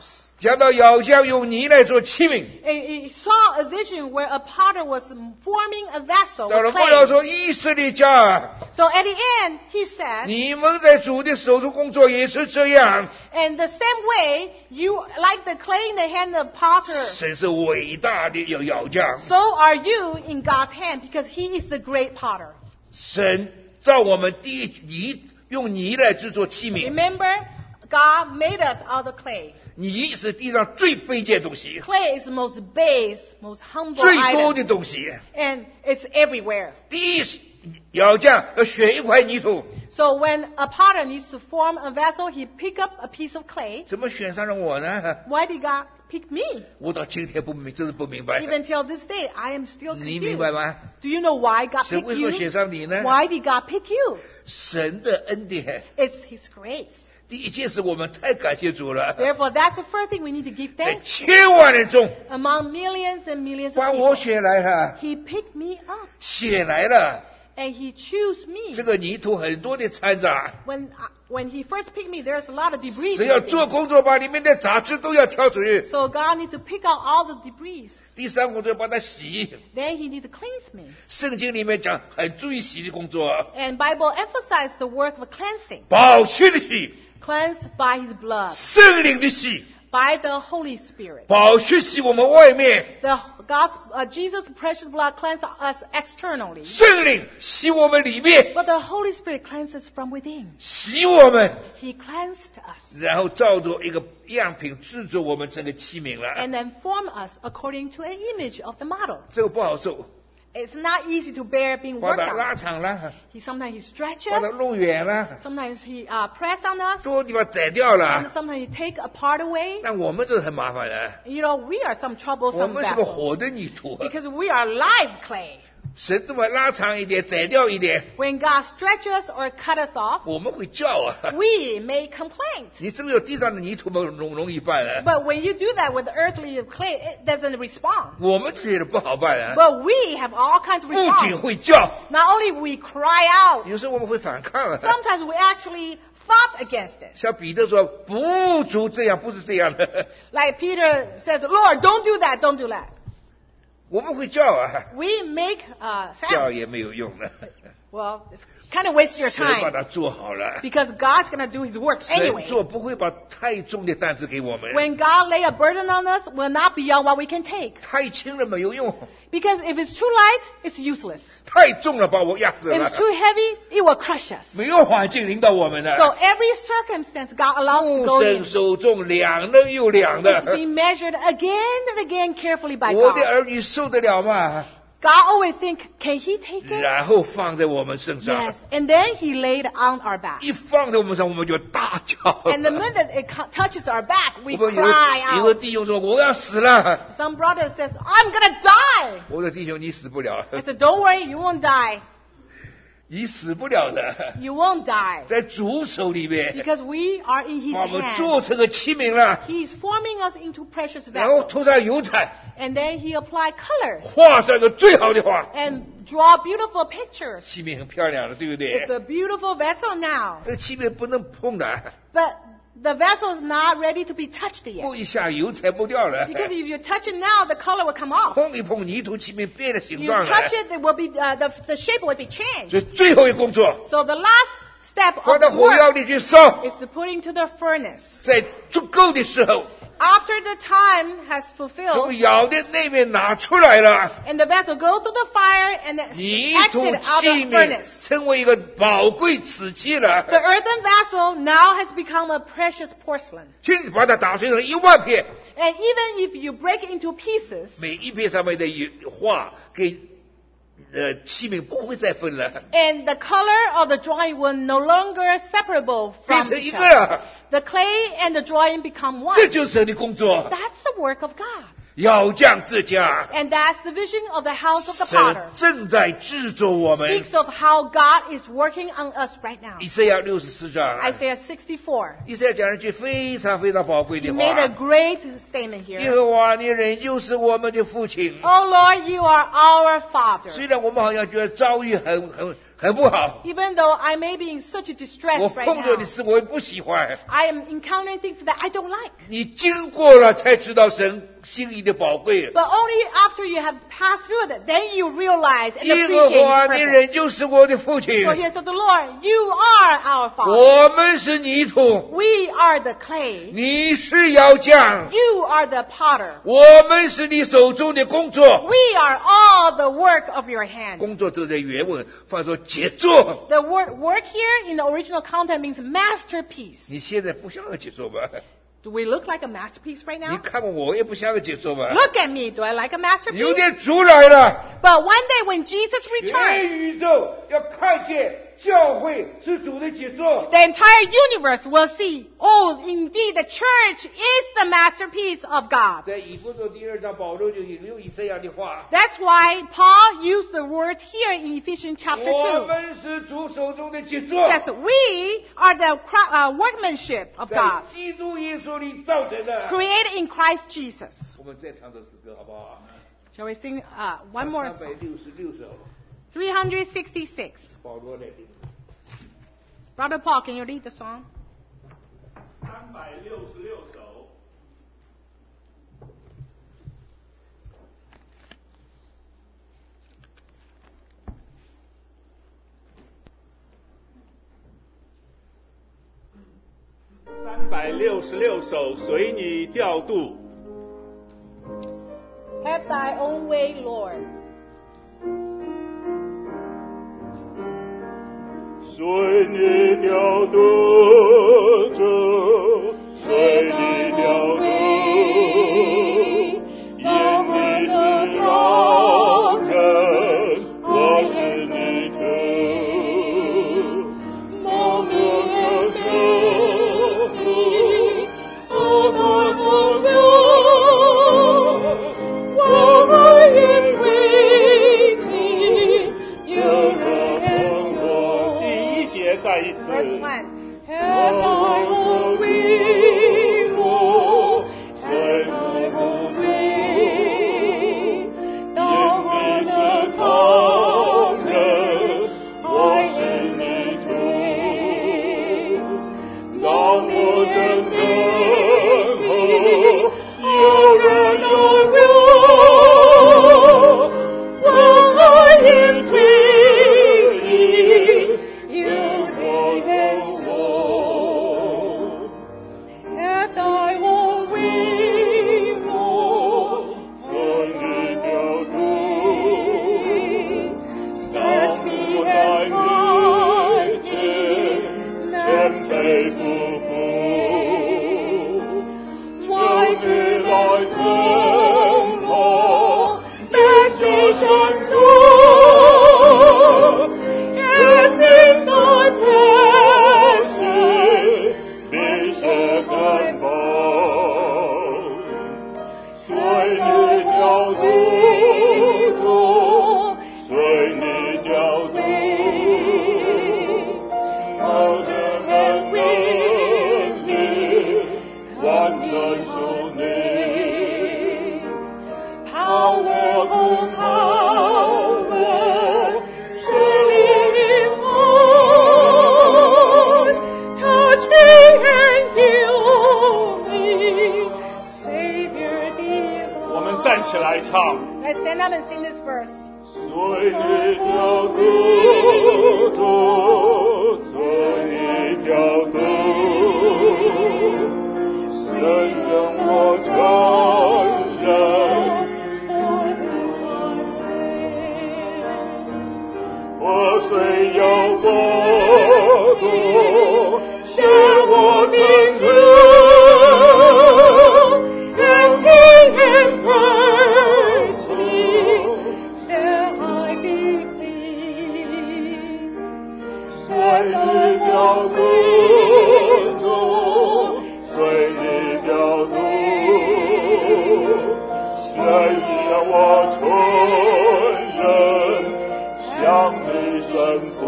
讲到窑匠用泥来做器皿， He saw a vision where a potter was forming a vessel 到了 with 末了 clay. 说以色列家啊， So at the end, he said, 你们在主的手中工作也是这样， in the same way, you like the clay in the hand of potter, 神是伟大的窑匠， so are you in God's hand because he is the great potter. 神造我们用泥来制作器皿， Remember, God made us out of clay. 泥是地上最卑贱的东西， Clay is the most base, most humble 最多的 item, 东西。 and it's everywhere. 第一，窑匠要选一块泥土， So when a potter needs to form a vessel, he pick up a piece of clay. 怎么选上了我呢？ Why did God pick me? 我到今天真是不明白。 Even till this day, I am still 你明白 confused. 吗？ Do you know why God 神 picked 为什么选 you? 上你呢？ Why did God pick you? 神的恩典。 It's His grace. 第一件事，我们太感谢主了。 Therefore, that's the first thing we need to give 在 thanks 千万人中， among millions and millions 把 of 我 people. 选来了， He picked me up 选来了。 and He chose me. 这个泥土很多的掺杂， When He first picked me, there's a lot of debris. 只要做工作，把里面的杂质都要挑出去。 So God needs to pick out all the debris. 第三工作把它洗。 Then He needs to cleanse me. 圣经里面讲很注意洗的工作， And Bible emphasizes the work of cleansing, 宝血的洗， cleansed by His blood, 圣灵的洗， by the Holy Spirit. 宝血洗我们外面， Jesus' precious blood cleanses us externally, 圣灵洗我们里面， but the Holy Spirit cleanses from within. 洗我们， He cleansed us 然后照着一个样品制作我们这个器皿了。 and then formed us according to an image of the model. 这个不好做， It's not easy to bear being 把 worked 它拉 on. 长了， Sometimes he stretches, 把它弄远了， sometimes he press on us, 多地方宰掉 and 了。 sometimes he take a part away. 那我们这很麻烦的， You know, we are some 我 troublesome 们是个 vessels 活的泥土， because we are live clay. 神这么拉长一点，宰掉一点， When God stretches or cut us off, 我们会叫啊。 we may complain. 你这个有地上的泥土嘛，容易办啊。 But when you do that with earthly clay, it doesn't respond. 我们这些人不好办啊， But we have all kinds of 不仅 response. 会叫， Not only we cry out, 有时候我们会反抗啊。 sometimes we actually fought against it. 像彼得说：“不足这样，不是这样的。 Like Peter says, Lord, don't do that, don't do that. ” 我们会叫啊， We make 叫 sounds. 也没有用的。 Well, it's kind of waste your 神把 time 它做好了， because God's going to do His work 神 anyway. 做不会把太重的担子给我们， When God lay a burden on us, will not beyond what we can take. 太轻了没有用， Because if it's too light, it's useless. 太重了把我压制 If 了 it's，too heavy, it will crush us. 没有环境领导我们 So 的。 every circumstance God allows to 不 go 胜 in 手中，两刃又两 is 的， being measured again and again carefully by 我的 God. 儿女受得了吗？ God always think, can He take it? 然后放在我们身上 Yes. And then He laid on our back. 一放在我们上，我们就大叫。 And the minute it touches our back, 我 we 们 cry 有个 out. 弟兄说：“我要死了。 Some brother says, I'm gonna die. ” 我的弟兄，你死不了， I said, don't worry, you won't die. 你死不了的， You won't die. 在主手里面， Because we are in His 把我们 hand. 做成个器皿了， He's forming us into precious 然后 vessels. 涂上油彩， And then He applied colors 画上个最好的画， and draw beautiful pictures. 器皿很漂亮的，对不对 It's？a beautiful vessel now. 这个器皿不能碰的， But the vessel is not ready to be touched yet. 碰一下油彩不掉了， Because if you touch it now, the color will come off. 碰一碰泥土，器皿变了形 You 状了。 touch it, it will be the shape will be changed. 所以最后一工作， So the last step 放 of 到 the 火药 work 里去烧， is to put into the furnace. 在足够的时候， After the time has 从 fulfilled, 窑的那面拿出来了。 and the vessel goes to the fire and then 泥土 exit out 器 of the 皿 furnace. 成为一个宝贵瓷器 The 了， earthen vessel now has become a precious porcelain. 请把它打碎成10000片， And even if you break it into pieces, 每一片上面的画给器皿不会再分了， and the color of the drawing will no longer separable 变 from 成一 each 个 other. 了。 The clay and the drawing become 这 one. 就是神的工作。 That's the work of God. 窑匠之家。 And that's the vision of the house of the 神 potter. 正在制作我们。 Speaks of how God is working on us right now. 以赛亚64章， Isaiah 64. 以赛亚讲了一句非常非常宝贵 He 的 made a 话： great statement 耶 here. 和华，你仍旧是我们的父亲。 Oh Lord, you are our 虽 Father. 然我们好像觉得遭遇很不好， Even though I may be in such a 我 distress right 碰到的 now, 事我也不喜欢。 I am encountering things that I don't like. 你经过了才知道神心里的宝贵。 But only after you have passed through it, then you realize and 耶和 appreciate 华， His 你 purpose. 仍旧是我的父亲。 So here's the Lord, you are our Father. 我们是泥土， We are the clay. 你是窑匠， You are the potter. 我们是你手中的工作。 We are all the work of your hand. 工作这在原文翻作杰作。 The word work here in the original content means masterpiece. 你现在不像个杰作吧？ Do we look like a masterpiece right 你 now? 看我也不像个杰作吧？ Look at me. Do I like a 有 masterpiece? 点主来了。 But one day when Jesus 全 returns, 宇宙要看见教会是主的杰作。 the entire universe will see, oh, indeed, the church is the masterpiece of God. 在以弗所第2章，保罗就引用以赛亚的话。 That's why Paul used the word here in Ephesians chapter 我 2. 们是主手中的杰作， Yes, we are the workmanship of 在 God, 基督耶稣里造成的。 created in Christ Jesus. 我们再唱这首歌好不好？ Shall we sing one more song? 366首， 366. 保罗来领。 Brother Paul, can you lead the song? 366首。366首，随你调度。 Have thy own way, Lord. 随你调度，主，随你调度，因你是老人，我是你主，梦中的主，我的我爱因为你有人说。第一节再一次。 Verse 1. Have thy own way, Lord, have thy own way. 因你是他人，我是你主。当我真等候，有人有我，我在因为你有人说。Have thy own way, Lord, 随你调度。Search me and try me, test me 不服。try me 来探索，那些真主。Yes, in thy passion, 你是根本。随你调度，主，随你调度，靠着恩你，完全属你。Power on power, surely Lord, touch me and heal me, Savior divine. 我们站起来唱。 Let's stand up and sing this verse. 随你调度，主，随你调度，神让我承认， For this I pray. 我虽有过度，是我命运，empty and hurting, There I believe. 随你调度，主，随你调度， 愿我纯人向你顺服，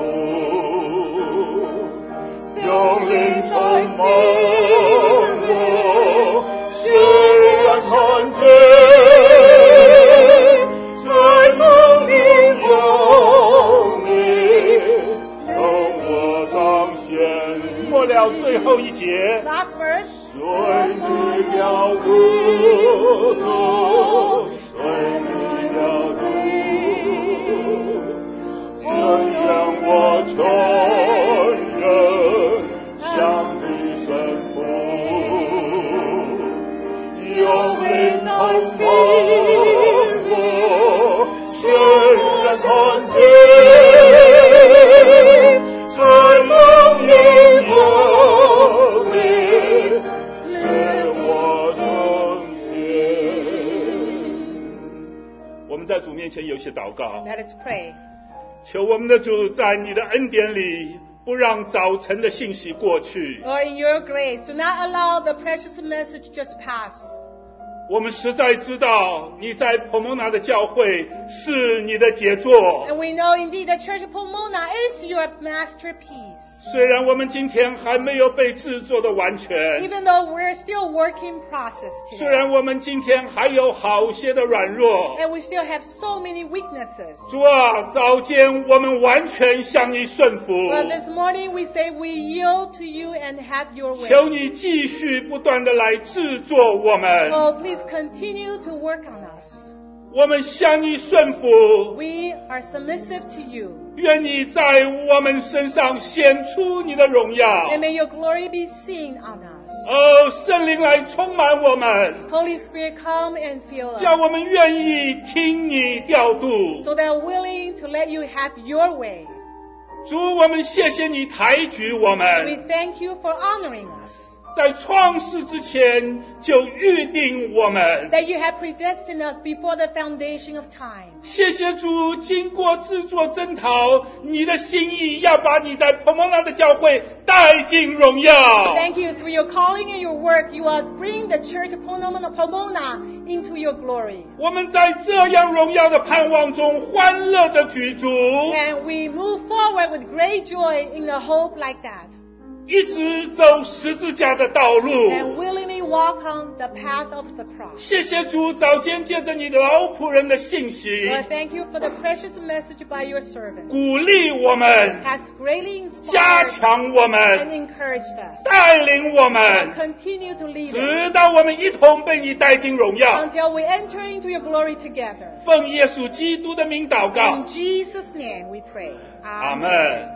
用灵充满我，血染纯洁，在梦里有你，用我彰显。末了最后一节。 Last verse. 随你调度，随你调度，愿我全人向你顺服，用灵充满我，血染纯洁，在梦里有你，使我纯洁。我们在主面前有些祷告。 Let us pray. 求我们的主在你的恩典里，不让早晨的信息过去。 Lord, in your grace, do not allow the precious message just pass. 我们实在知道你在婆蒙拿的教会是你的杰作。 And we know indeed the Church of Pomona is your masterpiece. 虽然我们今天还没有被制作的完全， Even though we're still work in process 虽然 today. 我们今天还有好些的软弱， And we still have so many weaknesses. 主啊，早间我们完全向你顺服。 But this morning we say we yield to you and have your 求 way. 你继续不断的来制作我们， Oh, please continue to work on us. 我们向你顺服。 We are submissive to you. 愿你在我们身上显出你的荣耀。 And may your glory be seen on us. 哦，圣灵来充满我们， Holy Spirit, come and fill 叫我 us. 们愿意听你调度。 So that we're willing to let you have your way. 主，我们谢谢你抬举我 We 们， thank you for honoring us. 在创世之前就预定我们。 That you have predestined us before the foundation of time. 谢谢主，经过制作征讨，你的心意要把你在婆蒙拿的教会带进荣耀。 Thank you. Through your calling and your work, you are bringing the church of Pomona into your glory. 我们在这样荣耀的盼望中欢乐着举足， And we move forward with great joy in a hope like that. 一直走十字架的道路。 And willingly walk on the path of the cross. 谢谢主，早间借着你的老仆人的信息， Lord, thank you for the precious message by your servant. 鼓励我们， Has greatly 加 inspired 强我 and 们， encouraged us. 带领我 And 们， continue to lead 直 us 到我们一同被你带进荣耀。 until we enter into your glory together. 奉耶稣基督的名祷告 In， Jesus' name we pray. 阿门。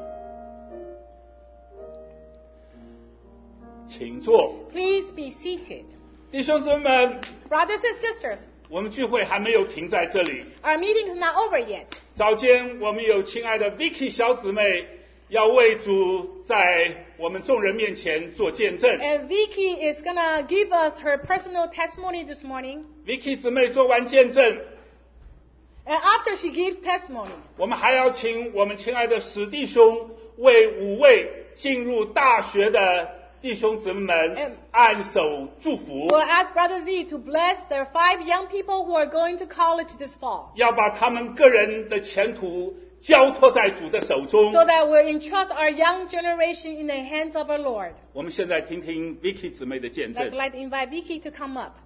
请坐， Please be seated. 弟兄姊妹们， Brothers and sisters, 我们聚会还没有停在这里。 our meeting is not over yet. 早间我们有亲爱的 Vicky 小姊妹要为主在我们众人面前做见证。 And Vicky is going to give us her personal testimony this morning. Vicky 姊妹做完见证， And after she gives testimony, 我们还要请我们亲爱的史弟兄为5位进入大学的弟兄姊妹们按手祝福， we'll ask Brother Z to bless their 5 young people who are going to college this fall, 要把他们个人的前途交托在主的手中。 so that we'll entrust our young generation in the hands of our Lord. 我们现在听听 Vicky 姊妹的见 I'd 证。 like to invite Vicky to come up.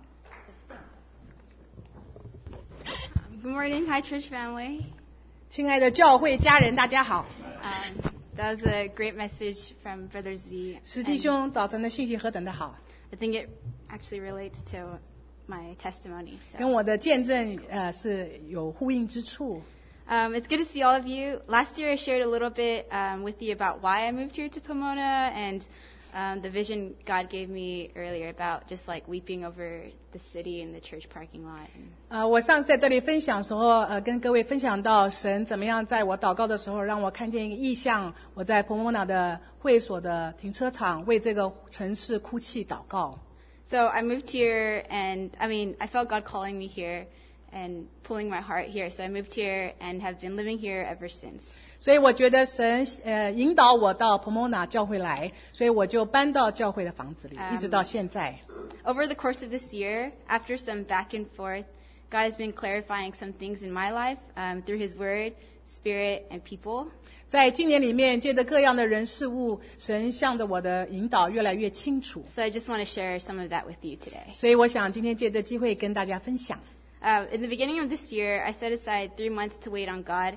Good morning. Hi, church family. 亲爱的教会家人，大家好。 That was a great message from Brother Z. 史弟兄早晨的信息何等的好， I think it actually relates to my testimony. 跟 So, 我的见证是有呼应之处。 it's good to see all of you. Last year I shared a little bit with you about why I moved here to Pomona and the vision God gave me earlier about just like weeping over the city and the church parking lot. 我上次在这里分享的时候，跟各位分享到神怎么样在我祷告的时候，让我看见一个异象。我在婆摩纳的会所的停车场为这个城市哭泣祷告。 So I moved here and I felt God calling me here and pulling my heart here. So I moved here and have been living here ever since. 所以我觉得神引导我到婆摩纳教会来，所以我就搬到教会的房子里，一直到现在。 Over the course of this year, after some back and forth God has been clarifying some things in my life through His Word, Spirit, and people. 在今年里面，借着各样的人事物，神向着我的引导越来越清楚。 So I just want to share some of that with you today. 所以我想今天借着机会跟大家分享。 In the beginning of this year, I set aside 3 months to wait on God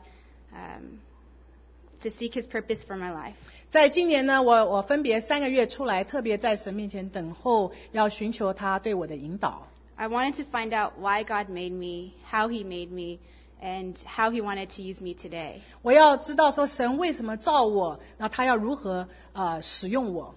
to seek His purpose for my life. 在今年呢，我分别3个月出来，特别在神面前等候，要寻求他对我的引导。 I wanted to find out why God made me, how He made me, and how He wanted to use me today. 我要知道说神为什么造我，那他要如何使用我。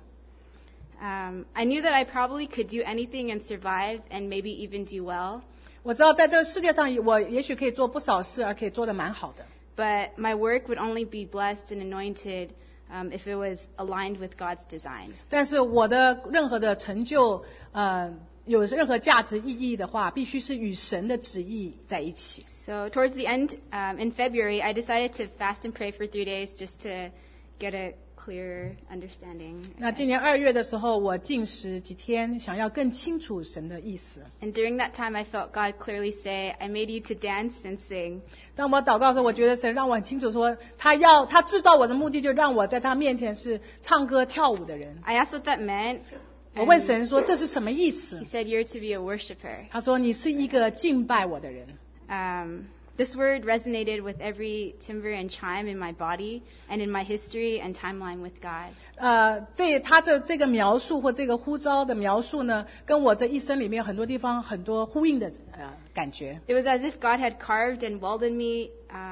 I knew that I probably could do anything and survive and maybe even do well. 我知道在这个世界上，我也许可以做不少事，而可以做得蛮好的。 But my work would only be blessed and anointed if it was aligned with God's design. 但是我的任何的成就，有任何价值意义的话，必须是与神的旨意在一起。 So towards the end, in February, I decided to fast and pray for 3 days just to get a clearer understanding. 那今年2月的时候，我禁食几天，想要更清楚神的意思。 And during that time, I felt God clearly say, I made you to dance and sing. 当我祷告的时候，我觉得神让我很清楚说，他制造我的目的，就让我在他面前是唱歌跳舞的人。 I asked what that meant. 我问神说这是什么意思 He？ said, you're to be a worshiper. 他说你是一个敬拜我的人。 This word resonated with every timbre and chime in my body and in my history and timeline with God. 他的这个描述或这个呼召的描述呢，跟我这一生里面很多地方很多呼应的感觉。 It was as if God had carved and welded me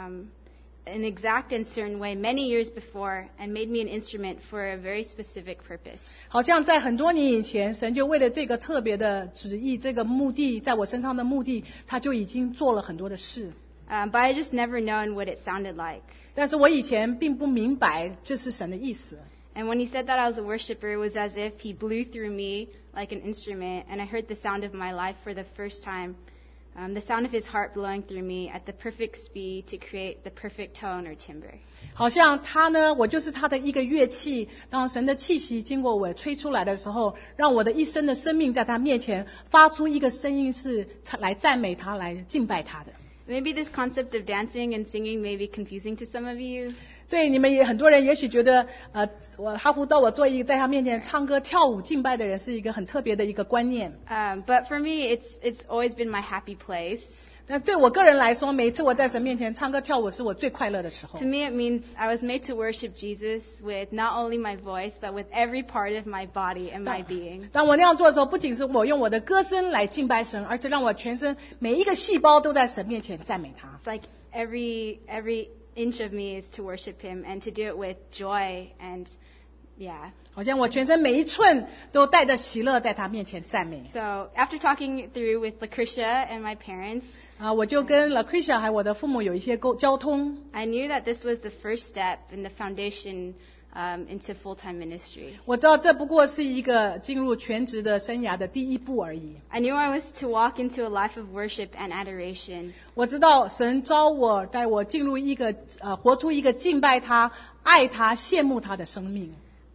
an exact and certain way many years before and made me an instrument for a very specific purpose. 好像在很多年以前，神就为了这个特别的旨意，这个目的，在我身上的目的，他就已经做了很多的事。 But I just never known what it sounded like. 但是我以前并不明白这是神的意思。 And when He said that I was a worshiper, it was as if He blew through me like an instrument, and I heard the sound of my life for the first time, the sound of His heart blowing through me at the perfect speed to create the perfect tone or timbre. 好像他呢，我就是他的一个乐器。当神的气息经过我吹出来的时候，让我的一生的生命在他面前发出一个声音，是来赞美他，来敬拜他的。 Maybe this concept of dancing and singing may be confusing to some of you. 对你们也很多人也许觉得，他呼召我做一个在他面前唱歌跳舞敬拜的人，是一个很特别的一个观念。 But for me, it's always been my happy place. 但对我个人来说，每一次我在神面前唱歌跳舞，是我最快乐的时候。 To me, it means I was made to worship Jesus with not only my voice, but with every part of my body and my being. 当我那样做的时候，不仅是我用我的歌声来敬拜神，而且让我全身每一个细胞都在神面前赞美他。 It's like every inch of me is to worship Him and to do it with joy and, yeah. 好像我全身每一寸都带着喜乐在他面前赞美。 So after talking through with Lucretia and my parents, 我就跟 Lucretia 还有我的父母有一些交通。 I knew that this was the first step in the foundation into full-time ministry. 我知道这不过是一个进入全职的生涯的第一步而已。 I knew I was to walk into a life of worship and adoration. 我知道神召我，带我进入一个活出一个敬拜他、爱他、羡慕他的生命。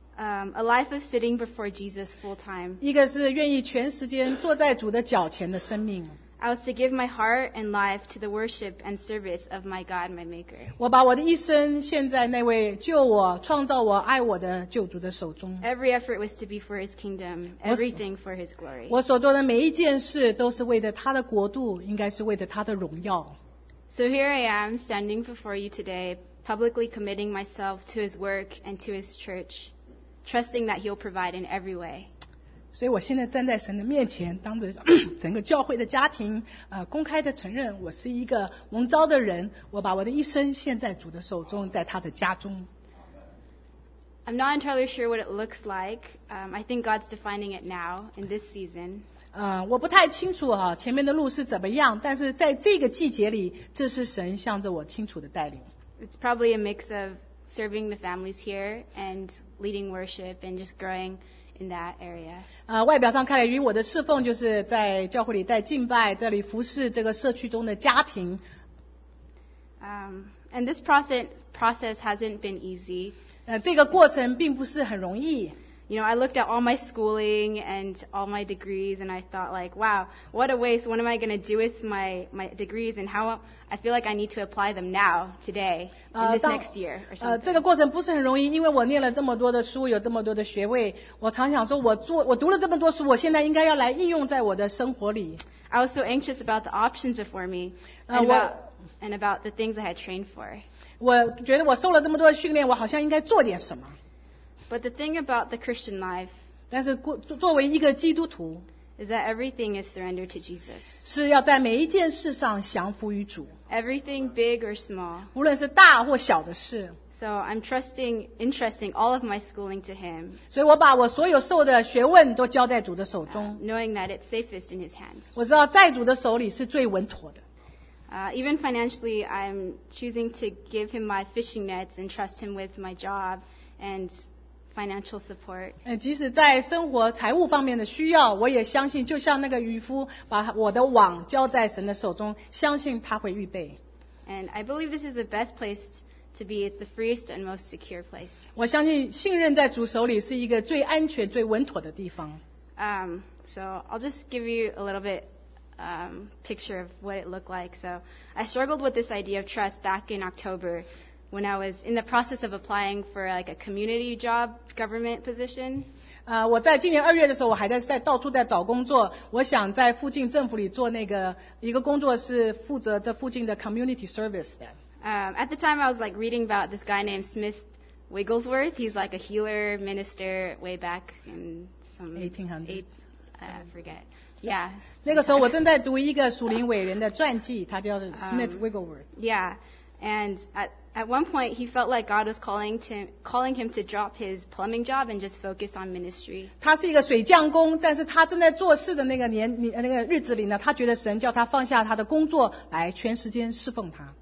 A life of sitting before Jesus full-time. 一个是愿意全时间坐在主的脚前的生命。 I was to give my heart and life to the worship and service of my God, my Maker. 我把我的一生献在那位救我、创造我、爱我的救主的手中。 Every effort was to be for His kingdom, everything for His glory. 我所做的每一件事都是为了他的国度，应该是为了他的荣耀。 So here I am, standing before you today, publicly committing myself to His work and to His church, trusting that He'll provide in every way. 所以我现在站在神的面前，当着整个教会的家庭，公开的承认我是一个蒙召的人。我把我的一生献在主的手中，在他的家中。 I'm not entirely sure what it looks like. I think God's defining it now in this season. 我不太清楚前面的路是怎么样，但是在这个季节里，这是神向着我清楚的带领。 It's probably a mix of serving the families here and leading worship and just growing in that area. 外表上看来，与我的侍奉就是在教会里带敬拜，这里服侍这个社区中的家庭。 And this process hasn't been easy. 这个过程并不是很容易。 I looked at all my schooling and all my degrees, and I thought, like, wow, what a waste. What am I going to do with my degrees, and how I feel like I need to apply them now, today, in this next year or something. 这个过程不是很容易，因为我念了这么多的书，有这么多的学位，我常想说我读了这么多书，我现在应该要来应用在我的生活里。 I was so anxious about the options before me and about the things I had trained for. 我觉得我受了这么多的训练，我好像应该做点什么。 But the thing about the Christian life 但是作为一个基督徒 is that everything is surrendered to Jesus. 是要在每一件事上降服于主， Everything big or small. 无论是大或小的事。 So I'm entrusting all of my schooling to Him, 所以我把我所有受的学问都交在主的手中。 knowing that it's safest in His hands. 我知道在主的手里是最稳妥的。 Even financially, I'm choosing to give Him my fishing nets and trust Him with my job and financial support. 即使在生活财务方面的需要，我也相信，就像那个渔夫把我的网交在神的手中，相信他会预备。 And I believe this is the best place to be. It's the freest and most secure place. 我相信信任在主手里是一个最安全、最稳妥的地方。 So I'll just give you a little bit picture of what it looked like. So I struggled with this idea of trust back in October when I was in the process of applying for like a community job, government position. 我在今年2月的时候，我还在到处在找工作。我想在附近政府里做一个工作，是负责这附近的 community service 的。 At the time, I was like reading about this guy named Smith Wigglesworth. He's like a healer minister way back in some 1800s. I forget. Yeah. 那个时候我正在读一个属灵伟人的传记，他叫 Smith Wigglesworth. Yeah, and at one point he felt like God was calling him to drop his plumbing job and just focus on ministry. 他是一个水匠工，但是他正在做事的那个日子里呢，他觉得神叫他放下他的工作，来全时间侍奉他。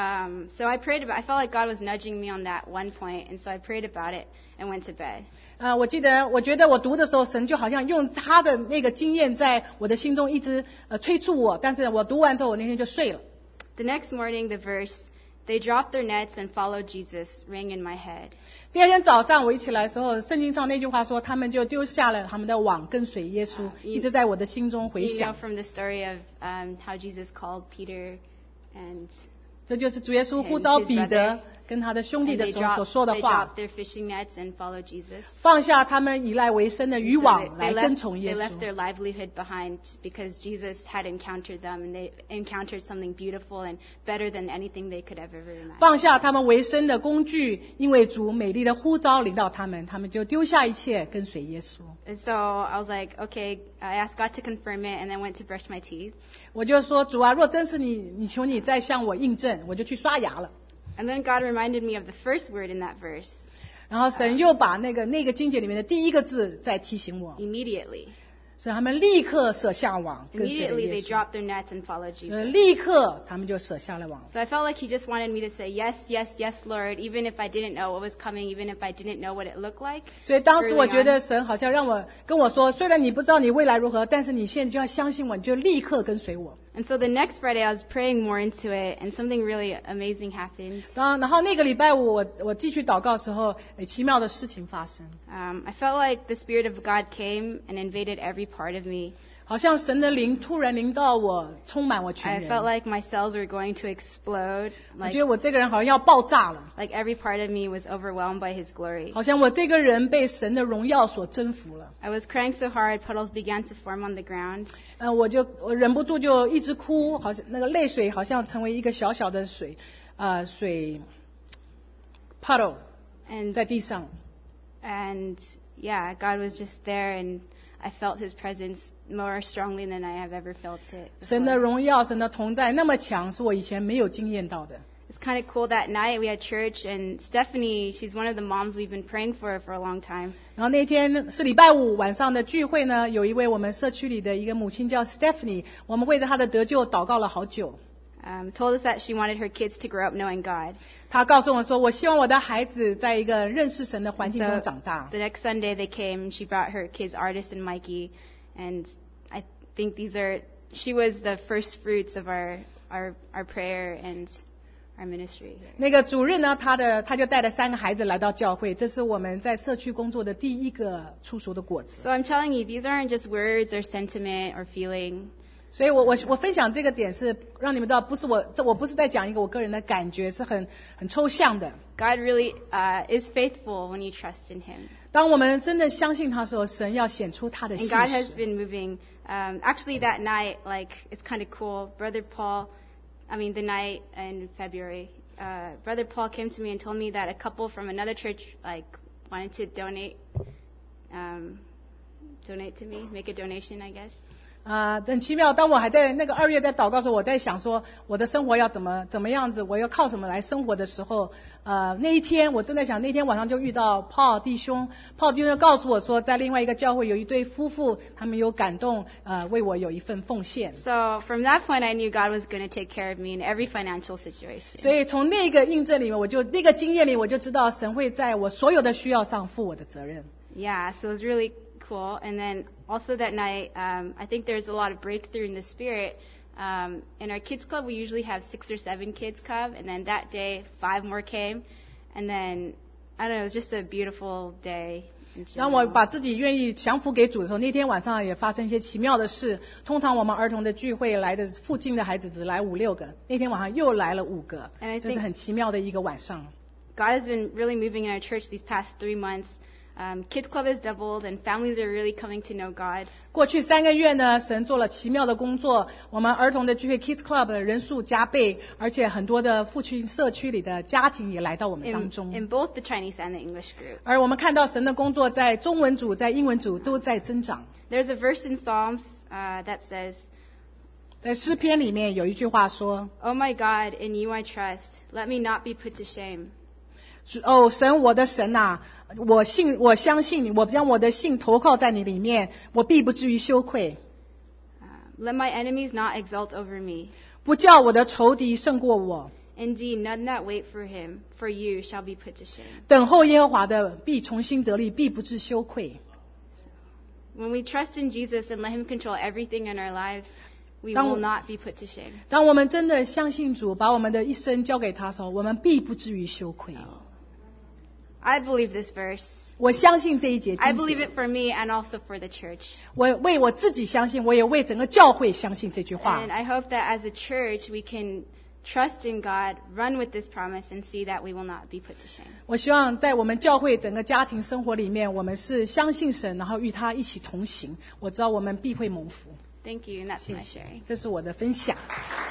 So I prayed I felt like God was nudging me on that one point, and so I prayed about it and went to bed. 我觉得我读的时候，神就好像用他的那个经验在我的心中一直催促我，但是我读完之后，我那天就睡了。 The next morning, the verse, "They dropped their nets and followed Jesus," rang in my head. 第二天早上我一起来的时候，圣经上那句话说，他们就丢下了他们的网，跟随耶稣，一直在我的心中回 You know 响。 from the story of how Jesus called Peter and 这就是主耶稣呼召彼得跟他的兄弟的时候所说的 they 话 dropped，their fishing nets and followed Jesus. 放下他们依赖为生的渔 So 网，来跟从 they 耶 left 稣。 their livelihood behind because Jesus had encountered them, and they encountered something beautiful and better than anything they could ever imagine. 放下他们为生的工具，因为主美丽的呼召领到他们，他们就丢下一切跟随耶稣。 And so I was like, okay, I asked God to confirm it, and then went to brush my teeth. 我就说主啊，若真是你求你再向我印证，我就去刷牙了。 And then God reminded me of the first word in that verse. 然后神又把那个经节里面的第一个字再提醒我， Immediately. 所以他们立刻舍下网，跟随了 Immediately 耶 they 稣。 dropped their nets and followed Jesus. 立刻他们就舍下了网。 So I felt like he just wanted me to say, yes, yes, yes, Lord, even if I didn't know what was coming, even if I didn't know what it looked like. 所以当时我觉得神好像跟我说，虽然你不知道你未来如何，但是你现在就要相信我，你就立刻跟随我。 And so the next Friday I was praying more into it, and something really amazing happened. 然后那个礼拜五我继续祷告的时候，奇妙的事情发生， I felt like the Spirit of God came and invaded every part of me. 好像神的灵突然临到我，充满我 I 全 felt 人。 like my cells were going to explode, 我 like 觉得我这个人好像要爆炸了， every part of me was overwhelmed by His glory. 好像我这个人被神的荣耀所征服了。 I was crying so hard, puddles began to form on the ground. 我忍不住就一直哭，好像那个泪水好像成为一个小小的水 puddle And 在地上。 And yeah, God was just there, and I felt His presence more strongly than I have ever felt it 神的 before. 荣耀、神的同在那么强，是我以前没有经验到的。 It's kind of cool. That night we had church, and Stephanie, she's one of the moms we've been praying for a long time. 然后那天是礼拜五晚上的聚会呢，有一位我们社区里的一个母亲叫 Stephanie， 我们为了她的得救祷告了好久。 Told us that she wanted her kids to grow up knowing God. 她告诉我说，我希望我的孩子在一个认识神的环境 So 中长大。 the next Sunday they came, and she brought her kids, Artist and Mikey, and I think she was the first fruits of our prayer and our ministry here. 那个主任呢，他就带了3个孩子来到教会，这是我们在社区工作的第一个出熟的果子。 So I'm telling you, these aren't just words or sentiment or feeling. 所以我分享这个点是让你们知道，我不是在讲一个我个人的感觉，是很抽象的。 God really is faithful when you trust in Him. 当我们真的相信他的时候，神要显出他的 And 信 God has 实。 been moving. Actually, that night, like, it's kind of cool. The night in February, Brother Paul came to me and told me that a couple from another church, like, wanted to donate to me, make a donation, I guess. 很奇妙。当我还在那个2月在祷告的时候，我在想说我的生活要怎么样子，我要靠什么来生活的时候，那一天我正在想，那天晚上就遇到Paul弟兄就告诉我说，在另外一个教会有一对夫妇，他们有感动，为我有一份奉献。 So from that point, I knew God was going to take care of me in every financial situation. 所以从那个印证里面，那个经验里，我就知道神会在我所有的需要上负我的责任。 Yeah, so it was really cool. And then also that night, I think there's a lot of breakthrough in the spirit. In our kids club, we usually have 6 or 7 kids come, and then that day 5 more came, and then I don't know, it was just a beautiful day. 当我把自己愿意降服给主的时候，那天晚上也发生一些奇妙的事。通常我们儿童的聚会来的附近的孩子只来5、6个，那天晚上又来了5个，这是很奇妙的一个晚上。 God has been really moving in our church these past 3 months. Kids Club has doubled, and families are really coming to know God. 过去3个月呢，神做了奇妙的工作。我们儿童的聚会 Kids Club 的人数加倍，而且很多的附近社区里的家庭也来到我们当中。 In both the Chinese and the English group. 而我们看到神的工作在中文组、在英文组都在增长。 There's a verse in Psalms that says, 在诗篇里面有一句话说 "Oh my God, in you I trust. Let me not be put to shame." 哦，神，我的神啊，我相信你，我将我的信投靠在你里面，我必不至于羞愧。 Let my enemies not exult over me. 不叫我的仇敌胜过我。 Indeed, none that wait for you shall be put to shame. 等候耶和华的必重新得力，必不致羞愧。 When we trust in Jesus and let Him control everything in our lives, we 当 will not be put to shame. 当我们真的相信主，把我们的一生交给他的时候，我们必不至于羞愧。 I believe this verse. 我相信这一节 I 经 believe 节。 it for me and also for the church. 我为我自己相信，我也为整个教会相信这句话 And。I hope that as a church we can trust in God, run with this promise, and see that we will not be put to shame. 我希望在我们教会整个家庭生活里面，我们是相信神，然后与他一起同行。我知道我们必会蒙福。 Thank you, and that's 谢 my 谢 sharing. 这是我的分享。